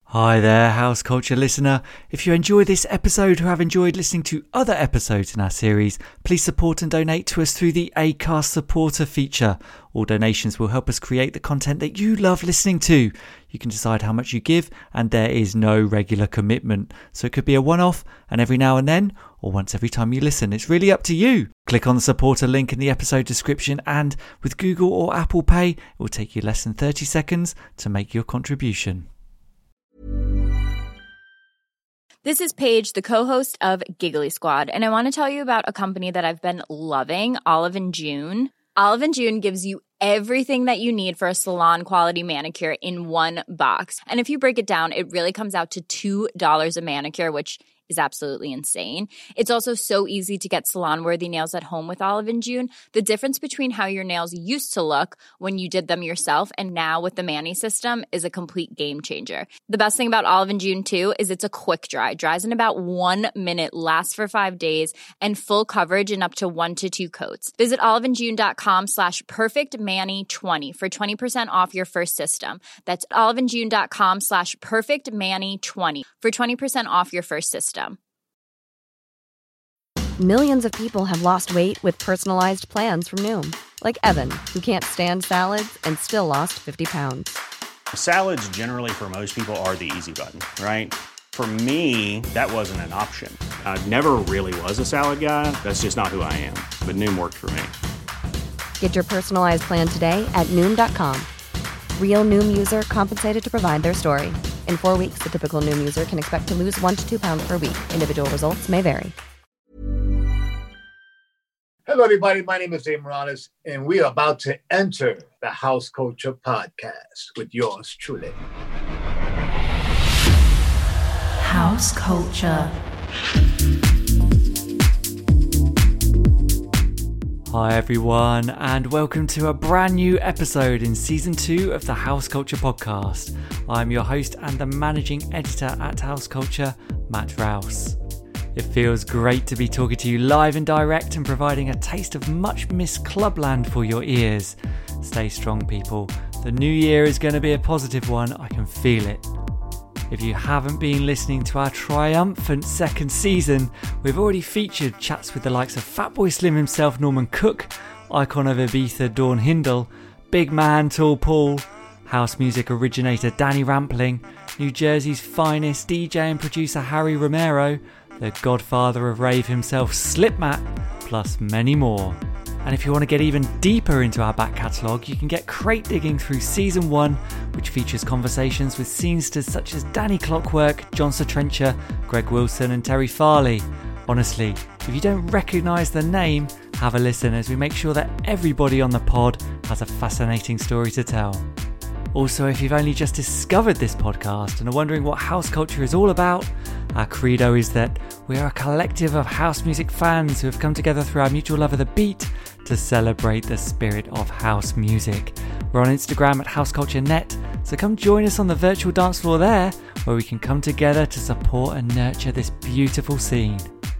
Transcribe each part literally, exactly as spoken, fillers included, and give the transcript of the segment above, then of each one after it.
Hi there, House Culture listener. If you enjoy this episode or have enjoyed listening to other episodes in our series, please support and donate to us through the Acast supporter feature. All donations will help us create the content that you love listening to. You can decide how much you give, and there is no regular commitment. So it could be a one-off, and every now and then, or once every time you listen. It's really up to you. Click on the supporter link in the episode description, and with Google or Apple Pay, it will take you less than thirty seconds to make your contribution. This is Paige, the co-host of Giggly Squad, and I want to tell you about a company that I've been loving, Olive and June. Olive and June gives you everything that you need for a salon-quality manicure in one box. And if you break it down, it really comes out to two dollars a manicure, which is absolutely insane. It's also so easy to get salon-worthy nails at home with Olive and June. The difference between how your nails used to look when you did them yourself and now with the Mani system is a complete game changer. The best thing about Olive and June, too, is it's a quick dry. Dries in about one minute, lasts for five days, and full coverage in up to one to two coats. Visit oliveandjune.com slash perfectmani20 for twenty percent off your first system. That's oliveandjune.com slash perfectmani20 for twenty percent off your first system. Millions of people have lost weight with personalized plans from Noom. Like Evan, who can't stand salads and still lost fifty pounds. Salads generally for most people are the easy button, right? For me, that wasn't an option. I never really was a salad guy. That's just not who I am. But Noom worked for me. Get your personalized plan today at Noom dot com. Real Noom user compensated to provide their story. In four weeks, the typical Noom user can expect to lose one to two pounds per week. Individual results may vary. Hello, everybody. My name is Dave Morales, and we are about to enter the House Culture Podcast with yours truly. House Culture. Hi everyone, and welcome to a brand new episode in season two of the House Culture Podcast. I'm your host and the managing editor at House Culture, Matt Rouse. It feels great to be talking to you live and direct and providing a taste of much missed clubland for your ears. Stay strong, people. The new year is going to be a positive one. I can feel it. If you haven't been listening to our triumphant second season, we've already featured chats with the likes of Fatboy Slim himself, Norman Cook, icon of Ibiza, Dawn Hindle, Big Man, Tall Paul, house music originator Danny Rampling, New Jersey's finest D J and producer Harry Romero, the godfather of rave himself, Slipmatt, plus many more. And if you want to get even deeper into our back catalogue, you can get crate digging through season one, which features conversations with scenesters such as Danny Clockwork, John Satrencher, Greg Wilson and Terry Farley. Honestly, if you don't recognise the name, have a listen as we make sure that everybody on the pod has a fascinating story to tell. Also, if you've only just discovered this podcast and are wondering what house culture is all about, our credo is that we are a collective of house music fans who have come together through our mutual love of the beat to celebrate the spirit of house music. We're on Instagram at House Culture Net, so come join us on the virtual dance floor there, where we can come together to support and nurture this beautiful scene.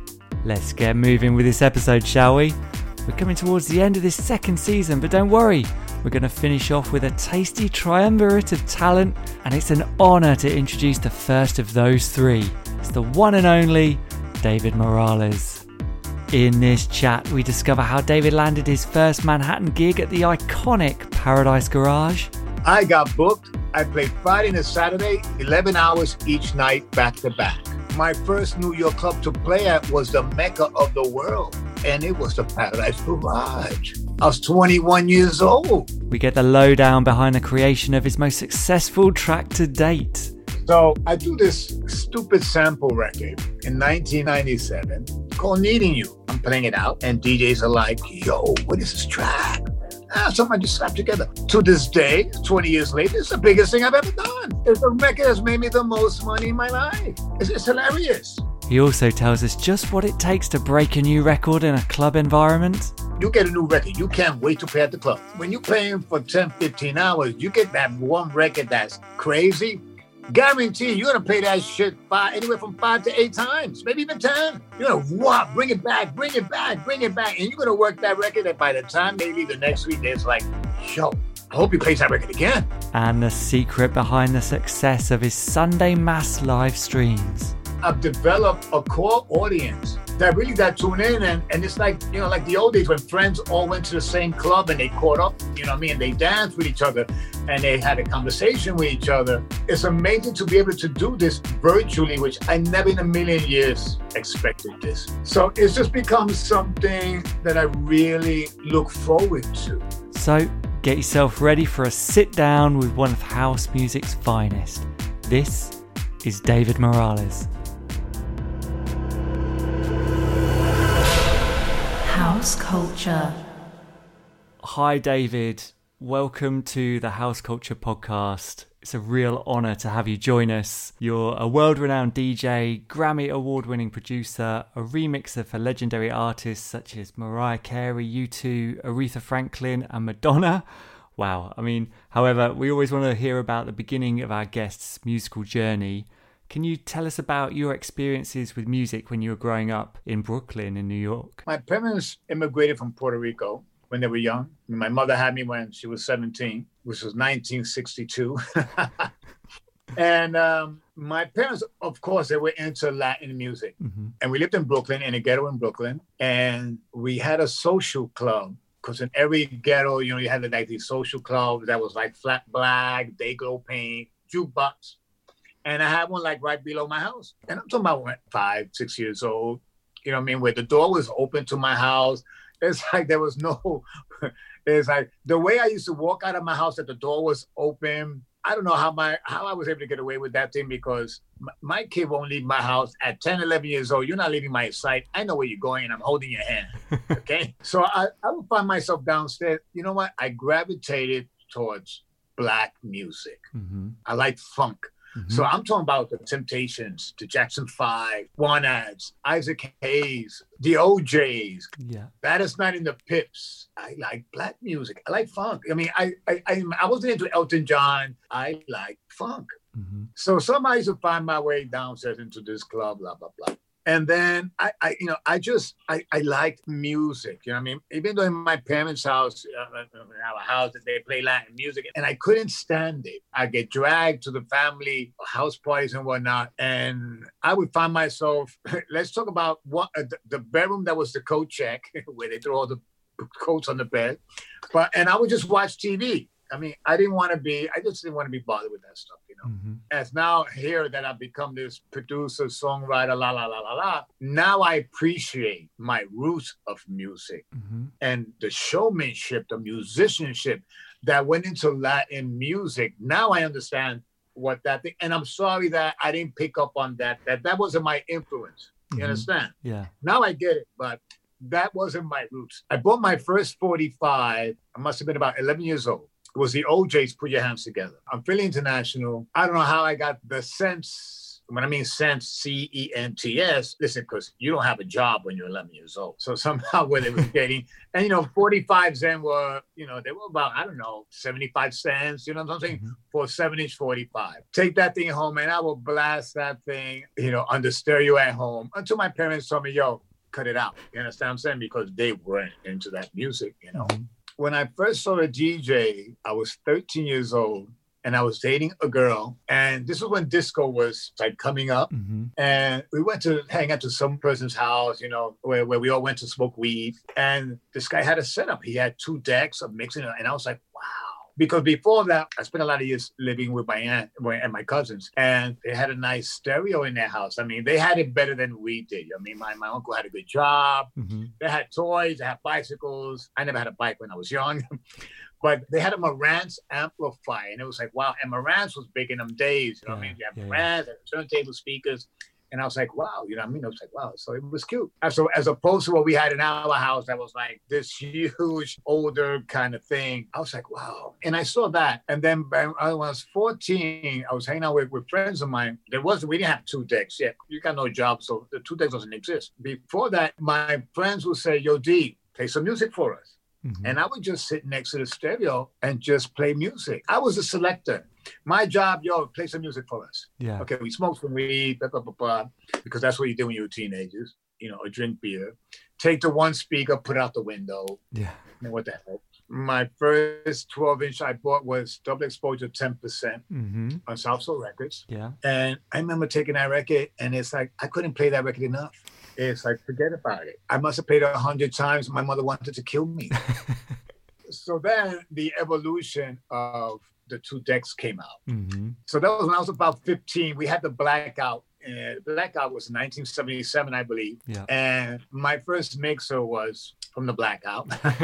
Let's get moving with this episode, shall we? We're coming towards the end of this second season, but don't worry, we're going to finish off with a tasty triumvirate of talent, and it's an honour to introduce the first of those three. It's the one and only David Morales. In this chat, we discover how David landed his first Manhattan gig at the iconic Paradise Garage. I got booked. I played Friday and Saturday, eleven hours each night, back to back. My first New York club to play at was the Mecca of the world, and it was the Paradise Garage. I was twenty-one years old. We get the lowdown behind the creation of his most successful track to date. So I do this stupid sample record in nineteen ninety-seven called Needing You. I'm playing it out, and D Js are like, yo, what is this track? Ah, something I just slapped together. To this day, twenty years later, it's the biggest thing I've ever done. It's the record that's made me the most money in my life. It's, it's hilarious. He also tells us just what it takes to break a new record in a club environment. You get a new record, you can't wait to play at the club. When you're playing for ten, fifteen hours, you get that one record that's crazy. Guarantee you're going to play that shit five, anywhere from five to eight times, maybe even ten. You're going to, wow, bring it back, bring it back, bring it back. And you're going to work that record that by the time they leave the next week, it's like, yo, I hope he plays that record again. And the secret behind the success of his Sunday Mass live streams. I've developed a core audience that really that tune in, and, and it's like, you know, like the old days when friends all went to the same club and they caught up, you know what I mean? They danced with each other and they had a conversation with each other. It's amazing to be able to do this virtually, which I never in a million years expected this. So it's just become something that I really look forward to. So get yourself ready for a sit down with one of house music's finest. This is David Morales. House Culture. Hi, David. Welcome to the House Culture Podcast. It's a real honour to have you join us. You're a world-renowned D J, Grammy award-winning producer, a remixer for legendary artists such as Mariah Carey, U two, Aretha Franklin and Madonna. Wow. I mean, however, we always want to hear about the beginning of our guest's musical journey. Can you tell us about your experiences with music when you were growing up in Brooklyn in New York? My parents immigrated from Puerto Rico when they were young. My mother had me when she was seventeen, which was nineteen sixty-two. And um, my parents, of course, they were into Latin music. Mm-hmm. And we lived in Brooklyn, in a ghetto in Brooklyn. And we had a social club. Because in every ghetto, you know, you had like these social clubs that was like Flat Black, Dayglow Paint, Jukebox. And I had one like right below my house. And I'm talking about what, five, six years old, you know what I mean? Where the door was open to my house. It's like there was no, it's like the way I used to walk out of my house that the door was open. I don't know how my how I was able to get away with that thing because my, my kid won't leave my house at ten, eleven years old. You're not leaving my sight. I know where you're going and I'm holding your hand. Okay. So I, I would find myself downstairs. You know what? I gravitated towards Black music. Mm-hmm. I like funk. Mm-hmm. So I'm talking about the Temptations, the Jackson Five, One Ads, Isaac Hayes, the O Js. Yeah, That Is Not in the Pips. I like Black music. I like funk. I mean, I I I, I wasn't into Elton John. I like funk. Mm-hmm. So somehow I used to find my way downstairs into this club, blah blah blah. And then I, I, you know, I just, I, I liked music, you know what I mean? Even though in my parents' house, uh, in our house, they play Latin music, and I couldn't stand it. I get dragged to the family house parties and whatnot, and I would find myself, let's talk about what uh, the, the bedroom that was the coat check, where they throw all the coats on the bed, but, and I would just watch T V. I mean, I didn't want to be, I just didn't want to be bothered with that stuff, you know. Mm-hmm. As now here that I've become this producer, songwriter, la, la, la, la, la, now I appreciate my roots of music mm-hmm. and the showmanship, the musicianship that went into Latin music. Now I understand what that thing, and I'm sorry that I didn't pick up on that, that that wasn't my influence. You mm-hmm. understand? Yeah. Now I get it, but that wasn't my roots. I bought my first forty-five, I must have been about eleven years old. It was the O Js, Put Your Hands Together. I'm Philly International. I don't know how I got the sense, when I mean sense, C E N T S, listen, because you don't have a job when you're eleven years old. So somehow where they were getting, and you know, forty-fives then were, you know, they were about, I don't know, seventy-five cents, you know what I'm saying? Mm-hmm. For a seven inch forty-five. Take that thing home and I will blast that thing, you know, on the stereo at home until my parents told me, yo, cut it out. You understand what I'm saying? Because they weren't into that music, you know? Mm-hmm. When I first saw a D J, I was thirteen years old and I was dating a girl. And this was when disco was like coming up. Mm-hmm. And we went to hang out to some person's house, you know, where, where we all went to smoke weed. And this guy had a setup. He had two decks of mixing. And I was like, wow. Because before that, I spent a lot of years living with my aunt and my cousins, and they had a nice stereo in their house. I mean, they had it better than we did. I mean, my, my uncle had a good job. Mm-hmm. They had toys, they had bicycles. I never had a bike when I was young, but they had a Marantz amplifier, and it was like, wow. And Marantz was big in them days. You know yeah, what I mean? You have yeah, Marantz and turntable speakers. And I was like, wow, you know what I mean? I was like, wow. So it was cute. So as opposed to what we had in our house, that was like this huge, older kind of thing. I was like, wow. And I saw that. And then when I was fourteen, I was hanging out with, with friends of mine. There wasn't, we didn't have two decks yet. You got no job, so the two decks doesn't exist. Before that, my friends would say, yo, D, play some music for us. Mm-hmm. And I would just sit next to the stereo and just play music. I was a selector. My job, yo, play some music for us. Yeah. Okay, we smoke some weed, blah, blah, blah, blah, because that's what you do when you're teenagers, you know, or drink beer. Take the one speaker, put out the window. Yeah. And what the hell? My first twelve inch I bought was Double Exposure ten percent Mm-hmm. on South Soul Records. Yeah. And I remember taking that record, and it's like, I couldn't play that record enough. It's like, forget about it. I must have played it a hundred times. My mother wanted to kill me. So then the evolution of the two decks came out. Mm-hmm. So that was when I was about fifteen. We had the Blackout. And Blackout was nineteen seventy-seven, I believe. Yeah. And my first mixer was from the Blackout.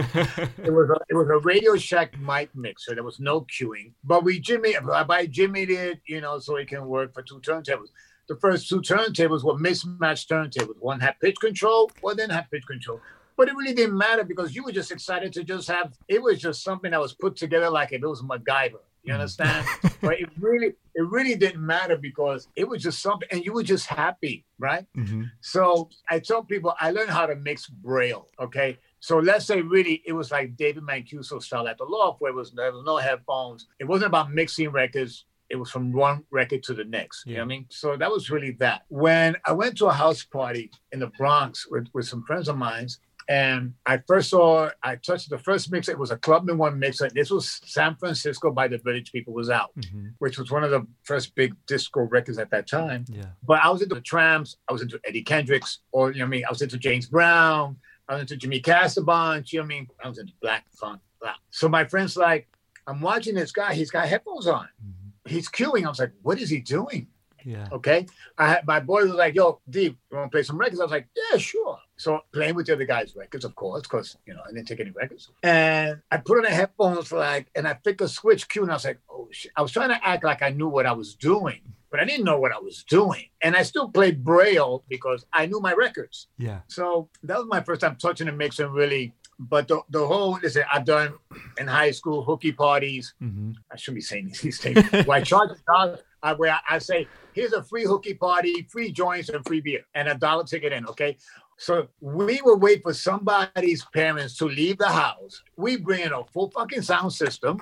it was a, it was a Radio Shack mic mixer. There was no queuing, but we jimmy I jimmied it, you know, so it can work for two turntables. The first two turntables were mismatched turntables. One had pitch control, one didn't have pitch control. But it really didn't matter because you were just excited to just have. It was just something that was put together like if it was MacGyver. You understand? But it really, it really didn't matter because it was just something, and you were just happy, right? Mm-hmm. So I tell people I learned how to mix Braille. Okay, so let's say really it was like David Mancuso style at the Loft, where it was there was no headphones. It wasn't about mixing records. It was from one record to the next. Yeah. You know what I mean? So that was really that. When I went to a house party in the Bronx with, with some friends of mine. And I first saw, I touched the first mixer. It was a Clubman One mixer. This was San Francisco by the Village People was out, mm-hmm. which was one of the first big disco records at that time. Yeah. But I was into the Tramps. I was into Eddie Kendricks, or, you know what I mean? I was into James Brown. I was into Jimmy Casabon. You know what I mean? I was into Black Funk. Black. So my friend's like, I'm watching this guy. He's got headphones on. Mm-hmm. He's queuing. I was like, what is he doing? Yeah. Okay. I had, my boy was like, yo, D, you want to play some records? I was like, yeah, sure. So playing with the other guys' records, of course, because, you know, I didn't take any records. And I put on the headphones for like, and I picked a switch cue, and I was like, oh, shit. I was trying to act like I knew what I was doing, but I didn't know what I was doing. And I still played Braille because I knew my records. Yeah. So that was my first time touching the mix and really, but the, the whole, listen, I've done in high school hooky parties. Mm-hmm. I shouldn't be saying these things. Where I charge a dollar, I, where I, I say, here's a free hooky party, free joints and free beer, and a dollar ticket in, okay? So we would wait for somebody's parents to leave the house. We bring in a full fucking sound system,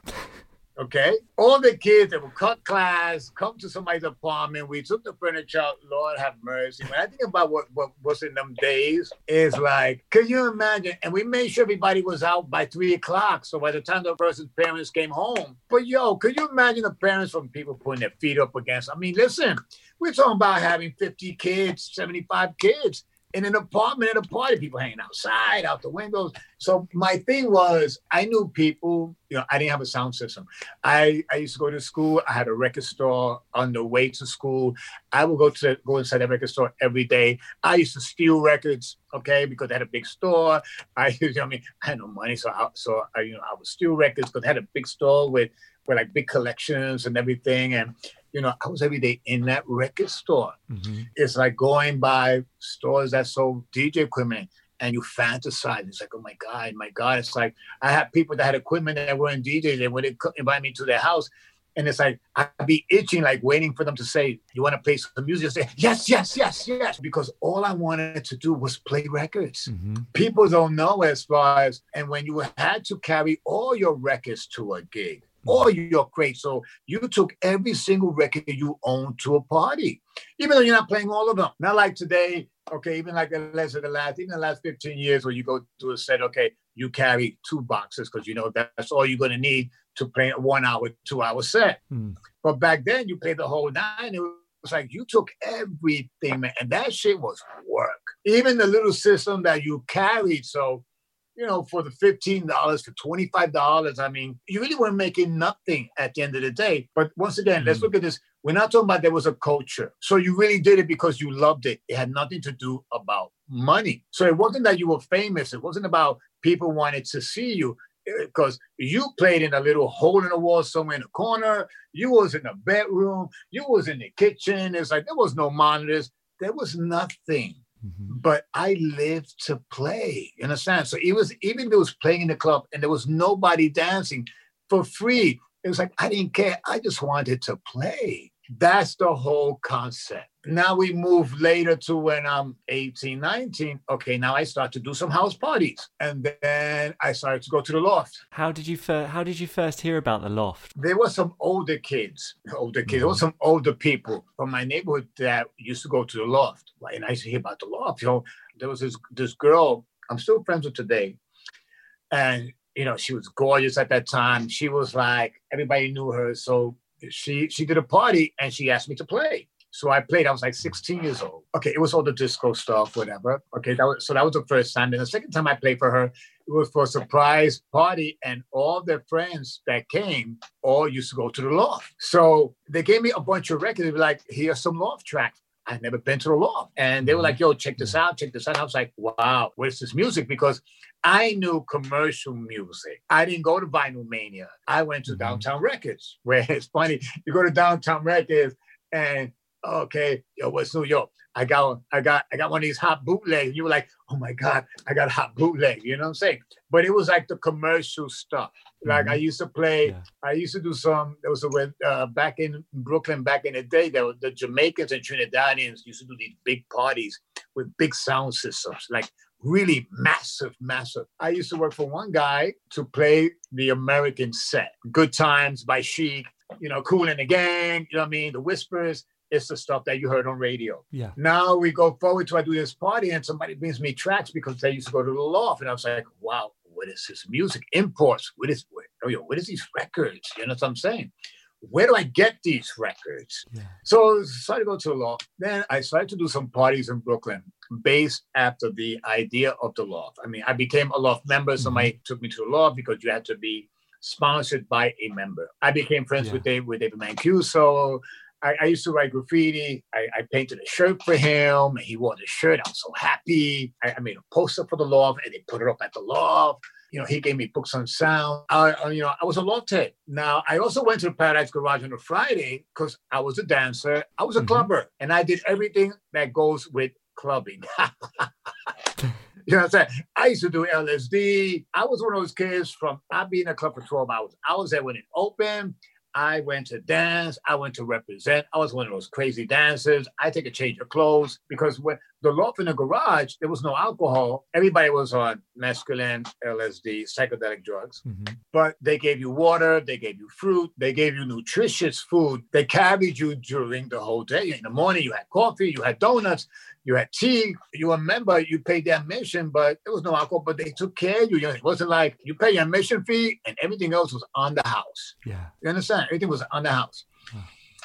okay? All the kids that would cut class, come to somebody's apartment. We took the furniture out. Lord have mercy. When I think about what, what was in them days, it's like, can you imagine? And we made sure everybody was out by three o'clock. So by the time the person's parents came home, but yo, could you imagine the parents from people putting their feet up against? I mean, listen, we're talking about having fifty kids, seventy-five kids. In an apartment at a party, people hanging outside, out the windows. So my thing was, I knew people, you know, I didn't have a sound system. I, I used to go to school. I had a record store on the way to school. I would go to go inside the record store every day. I used to steal records, okay, because they had a big store. I, you know, I mean, I had no money, so I, so I, you know, I would steal records because they had a big store with, with like big collections and everything. And you know, I was every day in that record store. Mm-hmm. It's like going by stores that sold D J equipment and you fantasize. It's like, oh my God, my God. It's like, I had people that had equipment that were in D Js and when they invite me to their house, and it's like, I'd be itching, like waiting for them to say, you want to play some music? I say, yes, yes, yes, yes. Because all I wanted to do was play records. Mm-hmm. People don't know as far as, and when you had to carry all your records to a gig, or your crate. So you took every single record you owned to a party, even though you're not playing all of them. Not like today, okay, even like the last, the last, even the last fifteen years where you go to a set, okay, you carry two boxes because you know that's all you're going to need to play a one hour, two hour set. Mm. But back then you played the whole nine. It was like you took everything, man, and that shit was work. Even the little system that you carried, so you know, for the fifteen dollars, for twenty-five dollars, I mean, you really weren't making nothing at the end of the day. But once again, mm-hmm. let's look at this. We're not talking about there was a culture. So you really did it because you loved it. It had nothing to do about money. So it wasn't that you were famous. It wasn't about people wanted to see you because you played in a little hole in the wall somewhere in the corner. You was in the bedroom. You was in the kitchen. It's like there was no monitors. There was nothing. Mm-hmm. But I lived to play, you understand? So it was, even if it was playing in the club and there was nobody dancing for free, it was like, I didn't care. I just wanted to play. That's the whole concept. Now we move later to when I'm eighteen, nineteen. Okay, now I start to do some house parties. And then I started to go to the Loft. How did you fir- How did you first hear about the Loft? There were some older kids, older kids. Mm-hmm. There were some older people from my neighborhood that used to go to the Loft. And I used to hear about the Loft. You know, there was this, this girl I'm still friends with today. And you know, she was gorgeous at that time. She was like, everybody knew her. So she she did a party and she asked me to play. So I played. I was like sixteen years old. Okay, it was all the disco stuff, whatever. Okay, that was, so that was the first time. Then the second time I played for her, it was for a surprise party, and all their friends that came all used to go to the loft. So they gave me a bunch of records. They were like, here's some loft tracks. I'd never been to the loft. And they were like, yo, check this out, check this out. I was like, wow, where's this music? Because I knew commercial music. I didn't go to Vinyl Mania. I went to mm-hmm. Downtown Records, where it's funny. You go to Downtown Records and, okay, yo, what's New York? I got, I got, I got one of these hot bootlegs. You were like, oh my God, I got a hot bootleg. You know what I'm saying? But it was like the commercial stuff. Like mm-hmm. I used to play, yeah. I used to do some, there was a, uh, back in Brooklyn, back in the day, there were the Jamaicans and Trinidadians used to do these big parties with big sound systems, like really massive, massive. I used to work for one guy to play the American set. Good Times by Chic, you know, Kool and the Gang, you know what I mean? The Whispers. It's the stuff that you heard on radio. Yeah. Now we go forward to I do this party and somebody brings me tracks because they used to go to the loft. And I was like, wow, what is this music? Imports. What is, what, oh, yo, what is these records? You know what I'm saying? Where do I get these records? Yeah. So I started to go to the loft. Then I started to do some parties in Brooklyn based after the idea of the loft. I mean, I became a loft member. Mm-hmm. Somebody took me to the loft because you had to be sponsored by a member. I became friends yeah. with Dave, with David Mancuso. I, I used to write graffiti. I, I painted a shirt for him, and he wore the shirt. I was so happy. I, I made a poster for the loft, and they put it up at the loft. You know, he gave me books on sound. I, I, you know, I was a loft head. Now, I also went to the Paradise Garage on a Friday because I was a dancer. I was a mm-hmm. clubber, and I did everything that goes with clubbing. You know what I'm saying? I used to do L S D. I was one of those kids from, I'd be in a club for twelve hours. I was there when it opened. I went to dance. I went to represent. I was one of those crazy dancers. I take a change of clothes because when the loft in the garage, there was no alcohol. Everybody was on mescaline, L S D, psychedelic drugs. Mm-hmm. But they gave you water. They gave you fruit. They gave you nutritious food. They carried you during the whole day. In the morning, you had coffee. You had donuts. You had tea. You remember you paid their admission, but there was no alcohol, but they took care of you. You know, it wasn't like you pay your admission fee and everything else was on the house. Yeah. You understand? Everything was on the house. Oh.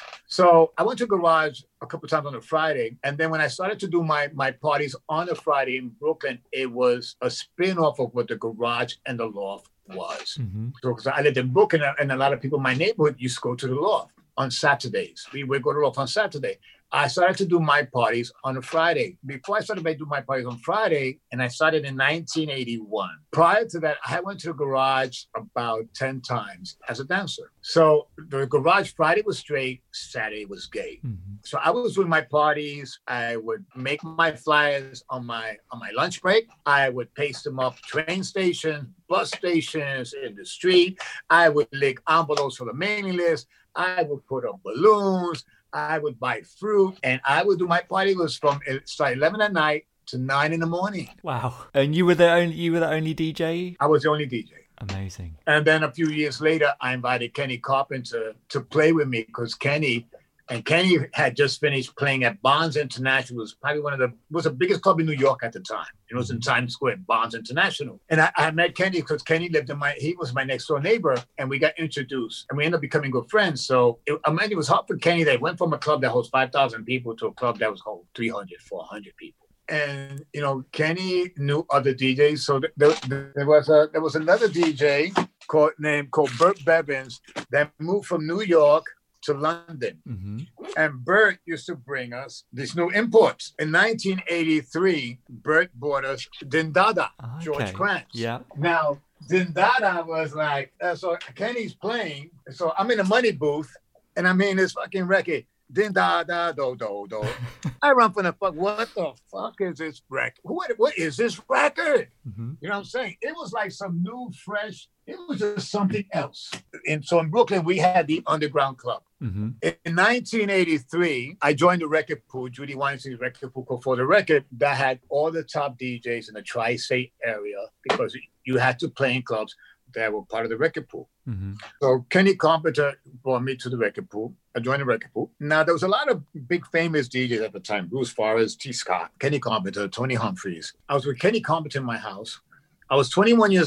So I went to Garage a couple of times on a Friday. And then when I started to do my, my parties on a Friday in Brooklyn, it was a spin-off of what the Garage and the Loft was. Mm-hmm. So because I lived in Brooklyn and a lot of people in my neighborhood used to go to the Loft on Saturdays. We would go to the Loft on Saturday. I started to do my parties on a Friday. Before I started to do my parties on Friday, and I started in nineteen eighty-one. Prior to that, I went to the Garage about ten times as a dancer. So the Garage Friday was straight, Saturday was gay. Mm-hmm. So I was doing my parties. I would make my flyers on my on my lunch break. I would paste them up train stations, bus stations, in the street. I would lick envelopes for the mailing list. I would put up balloons. I would buy fruit, and I would do my party was from start eleven at night to nine in the morning. Wow! And you were the only you were the only D J? I was the only D J. Amazing. And then a few years later, I invited Kenny Carpenter to play with me because Kenny and Kenny had just finished playing at Bonds International. It was probably one of the was the biggest club in New York at the time. It was in Times Square, Bonds International. And I, I met Kenny because Kenny lived in my, he was my next door neighbor, and we got introduced, and we ended up becoming good friends. So it, I mean, it was hard for Kenny. They went from a club that holds five thousand people to a club that was hold three hundred, four hundred people. And, you know, Kenny knew other D Js. So there, there was a, there was another D J called, named called Bert Bevins that moved from New York to London. Mm-hmm. And Bert used to bring us these new imports. In nineteen eighty-three, Bert bought us Dindada, okay. George Kranz. Yeah. Now, Dindada was like, uh, so Kenny's playing. So I'm in the money booth, and I'm in this fucking record. Dindada, do, do, do. I run from the fuck, what the fuck is this record? What, what is this record? Mm-hmm. You know what I'm saying? It was like some new, fresh, it was just something else. And so in Brooklyn, we had the Underground Club. Mm-hmm. In nineteen eighty-three, I joined the record pool, Judy Weinstein's record pool called For the Record, that had all the top D Js in the tri-state area because you had to play in clubs that were part of the record pool. Mm-hmm. So Kenny Carpenter brought me to the record pool. I joined the record pool. Now, there was a lot of big famous D Js at the time. Bruce Forrest, T. Scott, Kenny Carpenter, Tony Humphries. I was with Kenny Carpenter in my house. I was twenty-one years old.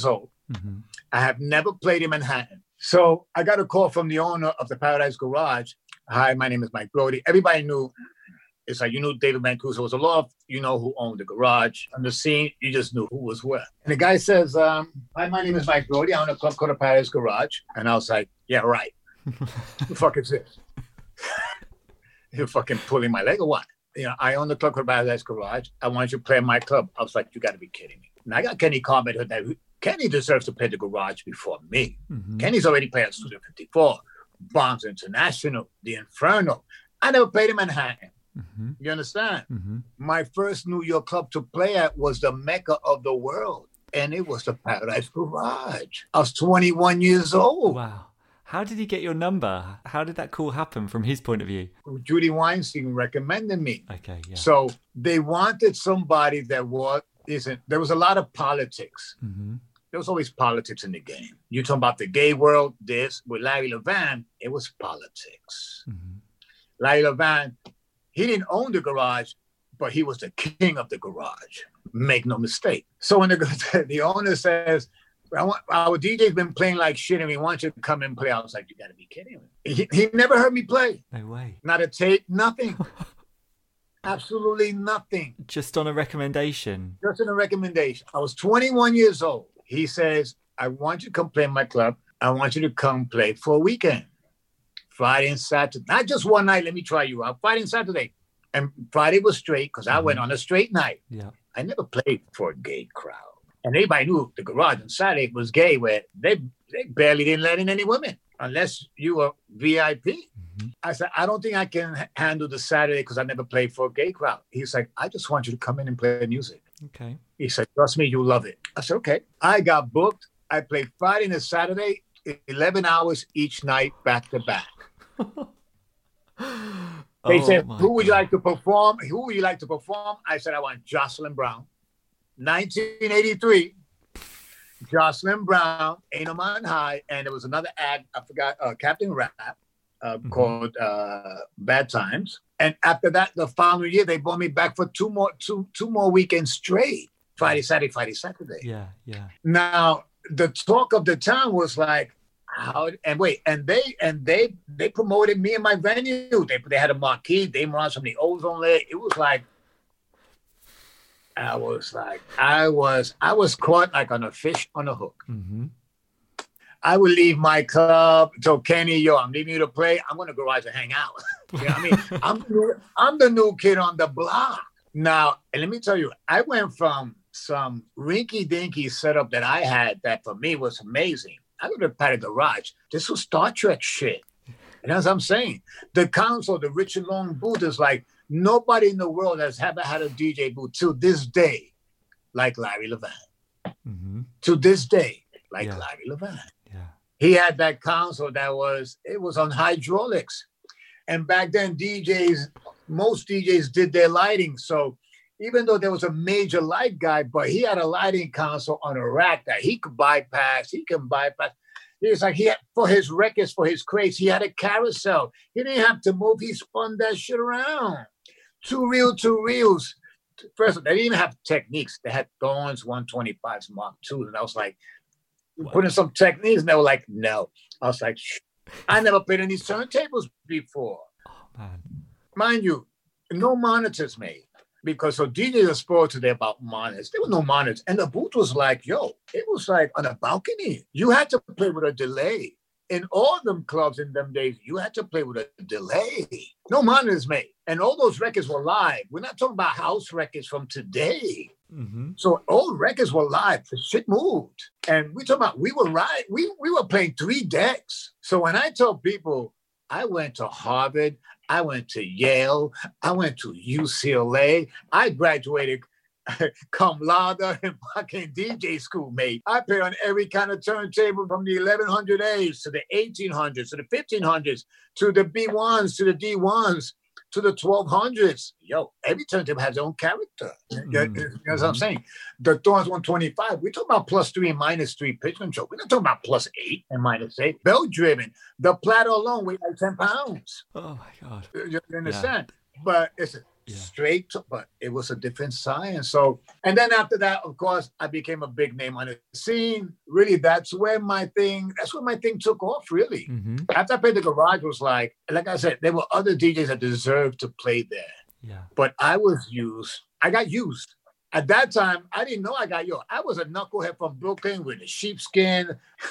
Mm-hmm. I have never played in Manhattan. So I got a call from the owner of the Paradise Garage. Hi, my name is Mike Brody. Everybody knew, it's like you knew David Mancuso was a loft, you know who owned the garage. On the scene, you just knew who was where. And the guy says, um, hi, my name is Mike Brody. I own a club called the Paradise Garage. And I was like, yeah, right. Who the fuck is this? You're fucking pulling my leg or what? You know, I own the club called Paradise Garage. I want you to play in my club. I was like, you got to be kidding me. And I got Kenny Carpenter that Kenny deserves to play the garage before me. Mm-hmm. Kenny's already played at Studio fifty-four, Bombs International, The Inferno. I never played in Manhattan. Mm-hmm. You understand? Mm-hmm. My first New York club to play at was the Mecca of the world, and it was the Paradise Garage. I was twenty-one years old. Wow. How did he get your number? How did that call happen from his point of view? Judy Weinstein recommended me. Okay, yeah. So they wanted somebody that was, isn't, there was a lot of politics. Mm-hmm. There was always politics in the game. You talking about the gay world, this, with Larry Levan, it was politics. Mm-hmm. Larry Levan, he didn't own the garage, but he was the king of the garage. Make no mistake. So when the, the owner says, I want, our D J's been playing like shit and we want you to come and play, I was like, you got to be kidding me. He, he never heard me play. No way. Not a tape, nothing. Absolutely nothing. Just on a recommendation? Just on a recommendation. I was twenty-one years old. He says, I want you to come play in my club. I want you to come play for a weekend. Friday and Saturday. Not just one night, let me try you out. Friday and Saturday. And Friday was straight because I mm-hmm. went on a straight night. Yeah. I never played for a gay crowd. And everybody knew the garage on Saturday was gay, where they, they barely didn't let in any women unless you were V I P. Mm-hmm. I said, I don't think I can h- handle the Saturday because I never played for a gay crowd. He's like, I just want you to come in and play music. Okay. He said, trust me, you'll love it. I said, okay. I got booked. I played Friday and Saturday, eleven hours each night, back to back. They oh said, who would God. you like to perform? Who would you like to perform? I said, I want Jocelyn Brown. nineteen eighty-three, Jocelyn Brown, Ain't No Man High, and there was another act, I forgot, uh, Captain Rap, uh, mm-hmm. called uh, Bad Times. And after that, the following year, they brought me back for two more two two more weekends straight. Friday, Saturday, Friday, Saturday. Yeah, yeah. Now, the talk of the town was like, how, and wait, and they and they they promoted me and my venue. They they had a marquee, they were on some of the ozone layer. It was like, I was like, I was, I was caught like on a fish on a hook. Mm-hmm. I would leave my club, tell Kenny, yo, I'm leaving you to play. I'm going to garage and hang out. You know what I mean? I'm, the new, I'm the new kid on the block. Now, and let me tell you, I went from some rinky-dinky setup that I had that for me was amazing. I go to Paddy Garage. This was Star Trek shit. And as I'm saying, the console, the Richard Long booth is like, nobody in the world has ever had a D J booth to this day like Larry Levan. Mm-hmm. To this day, like yeah. Larry Levan. Yeah. He had that console that was, it was on hydraulics. And back then, D Js, most D Js did their lighting. So even though there was a major light guy, but he had a lighting console on a rack that he could bypass, he can bypass. It's like he had, for his records, for his crates, he had a carousel. He didn't have to move. He spun that shit around. Two reel, two reels. First, they didn't even have techniques. They had Thorns one twenty-fives Mark two. And I was like, wow. Putting some techniques. And they were like, no. I was like, shh. I never played on these turntables before. Oh, man. Mind you, no monitors made. Because so D Js are spoiled today about monitors. There were no monitors. And the booth was like, yo, it was like on a balcony. You had to play with a delay. In all them clubs in them days, you had to play with a delay. No monitors made. And all those records were live. We're not talking about house records from today. Mm-hmm. So old records were live. The shit moved. And we talking about, we were right. We, we were playing three decks. So when I tell people, I went to Harvard, I went to Yale, I went to U C L A, I graduated cum laude in fucking D J school, mate. I played on every kind of turntable from the eleven hundred A's to the eighteen hundreds to the fifteen hundreds to the B ones to the D ones to the twelve hundreds. Yo, every turntable has its own character. Mm-hmm. You know what I'm saying? The Thorns one twenty-five, we're talking about plus three and minus three pitch control. We're not talking about plus eight and minus eight. Belt driven. The platter alone weighed like ten pounds. Oh my God. You understand? Yeah. But it's Yeah. Straight, to, but it was a different science. So, and then after that, of course, I became a big name on the scene. Really, that's where my thing, that's where my thing took off, really. Mm-hmm. After I played the Garage, was like, like I said, there were other D Js that deserved to play there. Yeah. But I was used. I got used. At that time, I didn't know I got yo. I was a knucklehead from Brooklyn with a sheepskin,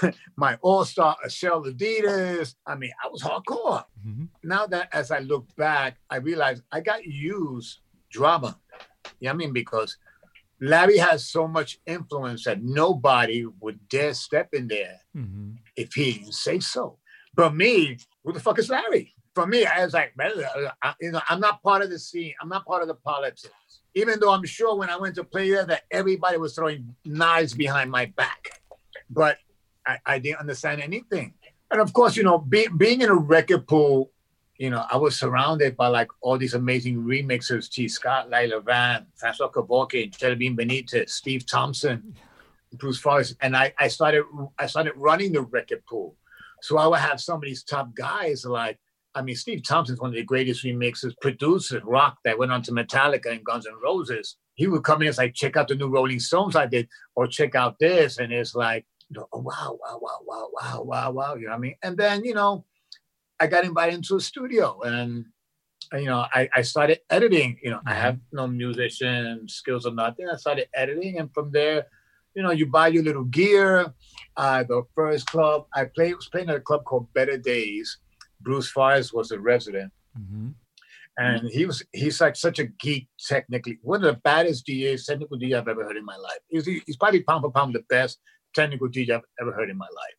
my all-star Shell Adidas. I mean, I was hardcore. Mm-hmm. Now that as I look back, I realized I got used drama. You know what I mean? Because Larry has so much influence that nobody would dare step in there mm-hmm. if he didn't say so. But me, who the fuck is Larry? For me, I was like, man, I, you know, I'm not part of the scene. I'm not part of the politics. Even though I'm sure when I went to play there that everybody was throwing knives behind my back. But I, I didn't understand anything. And of course, you know, be, being in a record pool, you know, I was surrounded by like all these amazing remixers, T. Scott, Lila Van, Francois Kevorkian, Jellybean Benitez, Steve Thompson, Bruce Forrest. And I, I started I started running the record pool. So I would have some of these top guys like, I mean, Steve Thompson's one of the greatest remixers, producers, rock that went on to Metallica and Guns N' Roses. He would come in and say, like, check out the new Rolling Stones I did, or check out this. And it's like, oh, wow, wow, wow, wow, wow, wow, wow. You know what I mean? And then, you know, I got invited into a studio and, you know, I, I started editing. You know, I have no musician skills or nothing. I started editing. And from there, you know, you buy your little gear. Uh, the first club I played was playing at a club called Better Days. Bruce Forrest was a resident. Mm-hmm. And he was, he's like such a geek technically. One of the baddest D Js, technical D J I've ever heard in my life. He's, he's probably pound for pound the best technical D J I've ever heard in my life.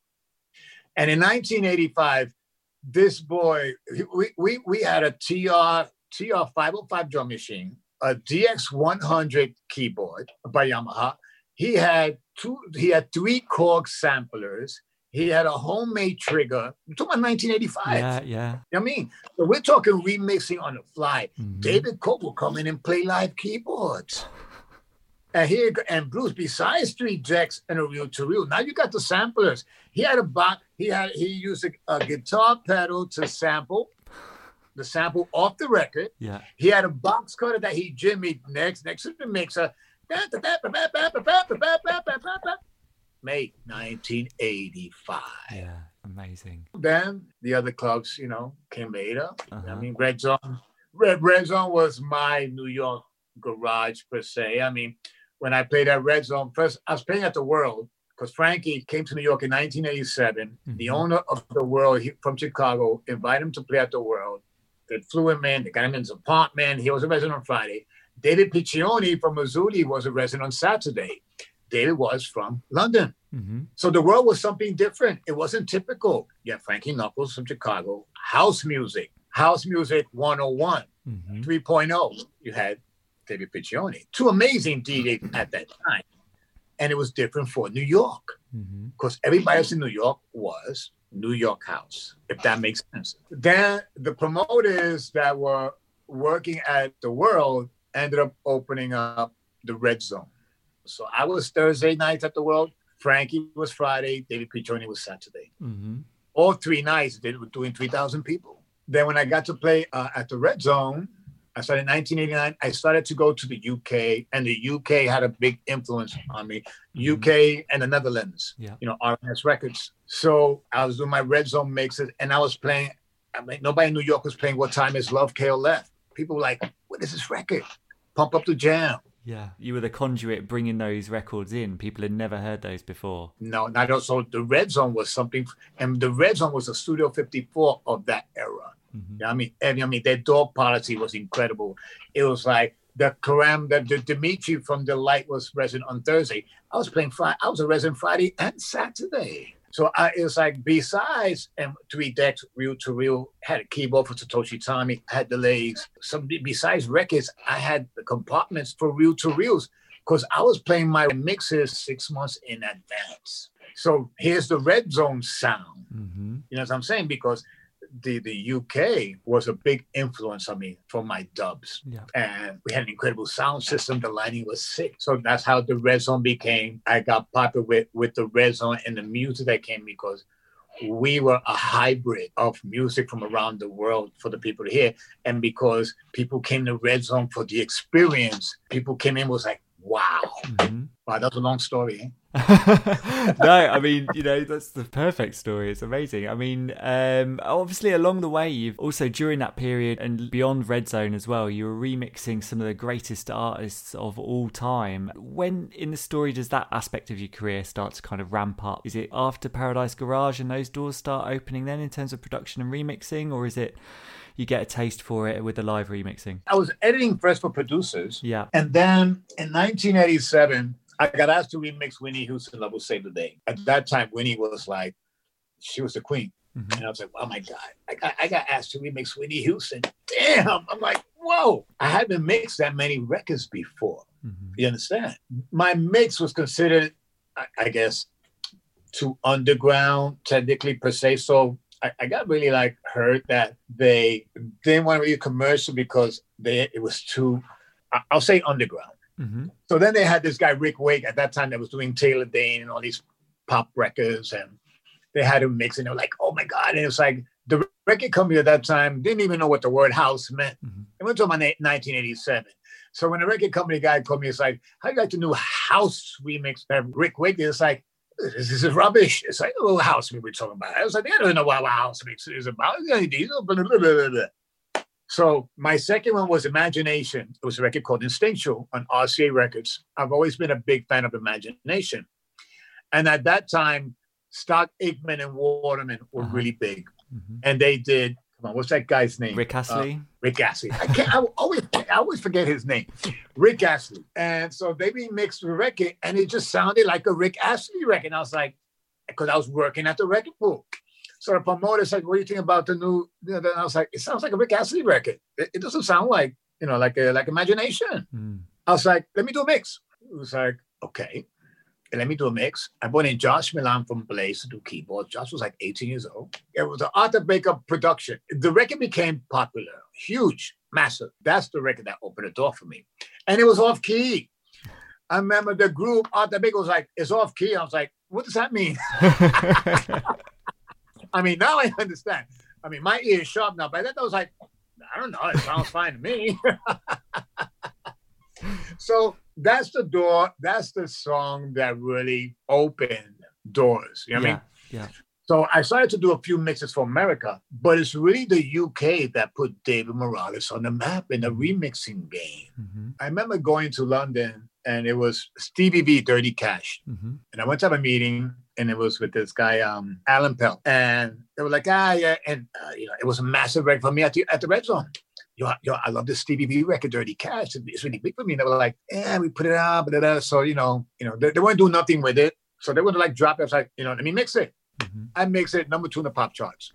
And in nineteen eighty-five, this boy, we we we had a T R five oh five drum machine, a D X one hundred keyboard by Yamaha. He had two, he had three Korg samplers. He had a homemade trigger. We're talking about nineteen eighty-five. Yeah, yeah. You know what I mean? So we're talking remixing on the fly. Mm-hmm. David Cope will come in and play live keyboards. And here, and Bruce, besides three decks and a reel to reel, now you got the samplers. He had a box. He had he used a, a guitar pedal to sample the sample off the record. Yeah. He had a box cutter that he jimmied next next to the mixer. May nineteen eighty-five. Yeah, amazing. Then the other clubs, you know, came later. Uh-huh. I mean, Red Zone. Red, Red Zone was my New York garage per se. I mean, when I played at Red Zone, first I was playing at the World because Frankie came to New York in nineteen eighty-seven. Mm-hmm. The owner of the World he, from Chicago invited him to play at the World. They flew him in. They got him in his apartment. He was a resident on Friday. David Piccioni from Missouri was a resident on Saturday. David was from London. Mm-hmm. So the World was something different. It wasn't typical. You had Frankie Knuckles from Chicago, house music, house music one oh one, mm-hmm. three point oh. You had David Piccioni, two amazing D Js at that time. And it was different for New York because mm-hmm. everybody else in New York was New York house, if that makes sense. Then the promoters that were working at the World ended up opening up the Red Zone. So I was Thursday nights at the World. Frankie was Friday. David Piccioni was Saturday. Mm-hmm. All three nights, they were doing three thousand people. Then when I got to play uh, at the Red Zone, I started in nineteen eighty-nine. I started to go to the U K, and the U K had a big influence on me. Mm-hmm. U K and the Netherlands, yeah. you know, R N S Records. So I was doing my Red Zone mixes, and I was playing. I mean, nobody in New York was playing What Time Is Love, K O Left. People were like, what is this record? Pump Up the Jam. Yeah, you were the conduit bringing those records in. People had never heard those before. No, not also. The Red Zone was something, and the Red Zone was a Studio fifty-four of that era. Mm-hmm. You know what I mean, and, I mean, their dog policy was incredible. It was like the Karam, the, the Dimitri from The Light was resident on Thursday. I was playing Friday. I was a resident Friday and Saturday. So I, it was like besides and three decks, reel to reel, had a keyboard for Satoshi Tommy, had delays. Some besides records, I had the compartments for reel to reels because I was playing my mixes six months in advance. So here's the Red Zone sound. Mm-hmm. You know what I'm saying? Because the the U K was a big influence on me for my dubs. Yeah. And we had an incredible sound system. The lighting was sick. So that's how the Red Zone became. I got popular with, with the Red Zone and the music that came because we were a hybrid of music from around the world for the people to hear. And because people came to Red Zone for the experience, people came in was like, wow. Mm-hmm. Wow, that's a long story, eh? No, I mean, you know, that's the perfect story. It's amazing. I mean, um, obviously along the way, you've also during that period and beyond Red Zone as well, you were remixing some of the greatest artists of all time. When in the story does that aspect of your career start to kind of ramp up? Is it after Paradise Garage and those doors start opening then in terms of production and remixing, or is it you get a taste for it with the live remixing? I was editing first for producers. Yeah. And then in nineteen eighty-seven, I got asked to remix Whitney Houston, Love Will Save the Day. At that time, Whitney was like, she was the queen. Mm-hmm. And I was like, oh my God, I got, I got asked to remix Whitney Houston. Damn. I'm like, whoa. I haven't mixed that many records before. Mm-hmm. You understand? My mix was considered, I, I guess, too underground, technically per se. So I, I got really like hurt that they didn't want to be a commercial because they it was too, I'll say underground. Mm-hmm. So then they had this guy, Rick Wake, at that time that was doing Taylor Dane and all these pop records. And they had him mix and they were like, oh my God. And it's like the record company at that time didn't even know what the word house meant. Mm-hmm. It went to about nineteen eighty-seven. So when the record company guy called me, it's like, how do you like the new house remix by Rick Wake? It's like, this is rubbish. It's like a little house we were talking about. I was like, I don't know what, what house mix is about. So my second one was Imagination. It was a record called Instinctual on R C A Records. I've always been a big fan of Imagination. And at that time, Stock Aitken and Waterman were uh-huh. really big. Mm-hmm. And they did, come on, what's that guy's name? Rick Astley. Uh, Rick Astley. I can't, I always, I always forget his name. Rick Astley. And so they remixed the record and it just sounded like a Rick Astley record. And I was like, because I was working at the record pool. So the promoter said, what do you think about the new, you know, and I was like, it sounds like a Rick Astley record. It, it doesn't sound like, you know, like a, like Imagination. Mm. I was like, let me do a mix. It was like, okay, let me do a mix. I brought in Josh Milan from Blaze to do keyboards. Josh was like eighteen years old. It was an Arthur Baker production. The record became popular, huge, massive. That's the record that opened the door for me. And it was off key. I remember the group, Arthur Baker was like, it's off key. I was like, what does that mean? I mean, now I understand. I mean, my ear is sharp now. By then, I was like, I don't know. It sounds fine to me. So that's the door. That's the song that really opened doors. You know what yeah, I mean? Yeah. So I started to do a few mixes for America, but it's really the U K that put David Morales on the map in the remixing game. Mm-hmm. I remember going to London and it was Stevie V, Dirty Cash. Mm-hmm. And I went to have a meeting and it was with this guy, um, Alan Pell. And they were like, ah, yeah. And, uh, you know, it was a massive record for me at the, at the Red Zone. Yo, yo, I love this Stevie V record, Dirty Cash. It's really big for me. And they were like, yeah, we put it out. Blah, blah, blah. So, you know, you know, they, they weren't doing nothing with it. So they would like drop it. I was like, you know, let me mix it. Mm-hmm. I mix it, number two in the pop charts.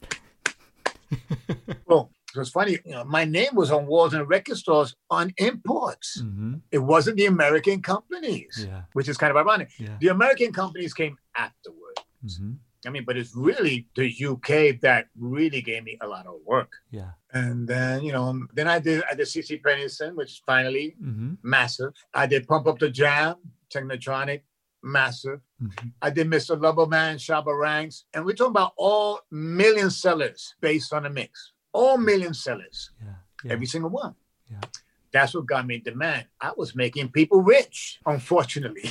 Well, it was funny. You know, my name was on walls and record stores on imports. Mm-hmm. It wasn't the American companies, yeah. which is kind of ironic. Yeah. The American companies came afterwards. Mm-hmm. I mean, but it's really the U K that really gave me a lot of work. Yeah. And then, you know, then I did I did C C Pennington, which is finally mm-hmm. massive. I did Pump Up the Jam, Technotronic, massive. Mm-hmm. I did Mister Loverman, Shabba Ranks. And we're talking about all million sellers based on a mix. All million sellers. Yeah. Yeah. Every single one. Yeah. That's what got me in demand. I was making people rich, unfortunately.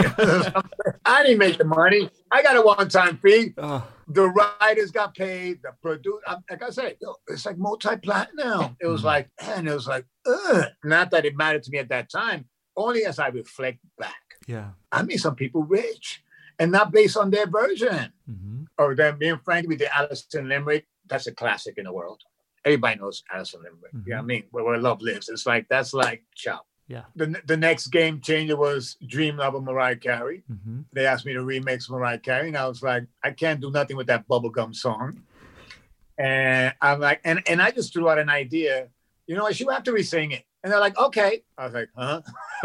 I didn't make the money. I got a one-time fee. Oh. The writers got paid. The producer, like I said, yo, it's like multi-platinum. It was mm. like, man, it was like, ugh. Not that it mattered to me at that time. Only as I reflect back. Yeah, I made some people rich, and not based on their version. Mm-hmm. Or then me and Frankie, we did Alison Limerick. That's a classic in the world. Everybody knows Alison Limerick. Mm-hmm. You know what I mean? Where, where love lives. It's like, that's like, ciao. Yeah. The, the next game changer was Dream Lover, Mariah Carey. Mm-hmm. They asked me to remix Mariah Carey, and I was like, I can't do nothing with that bubblegum song. And I'm like, and, and I just threw out an idea. You know what? She would have to re-sing it. And they're like, okay. I was like, huh?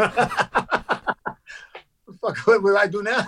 Fuck, what will I do now?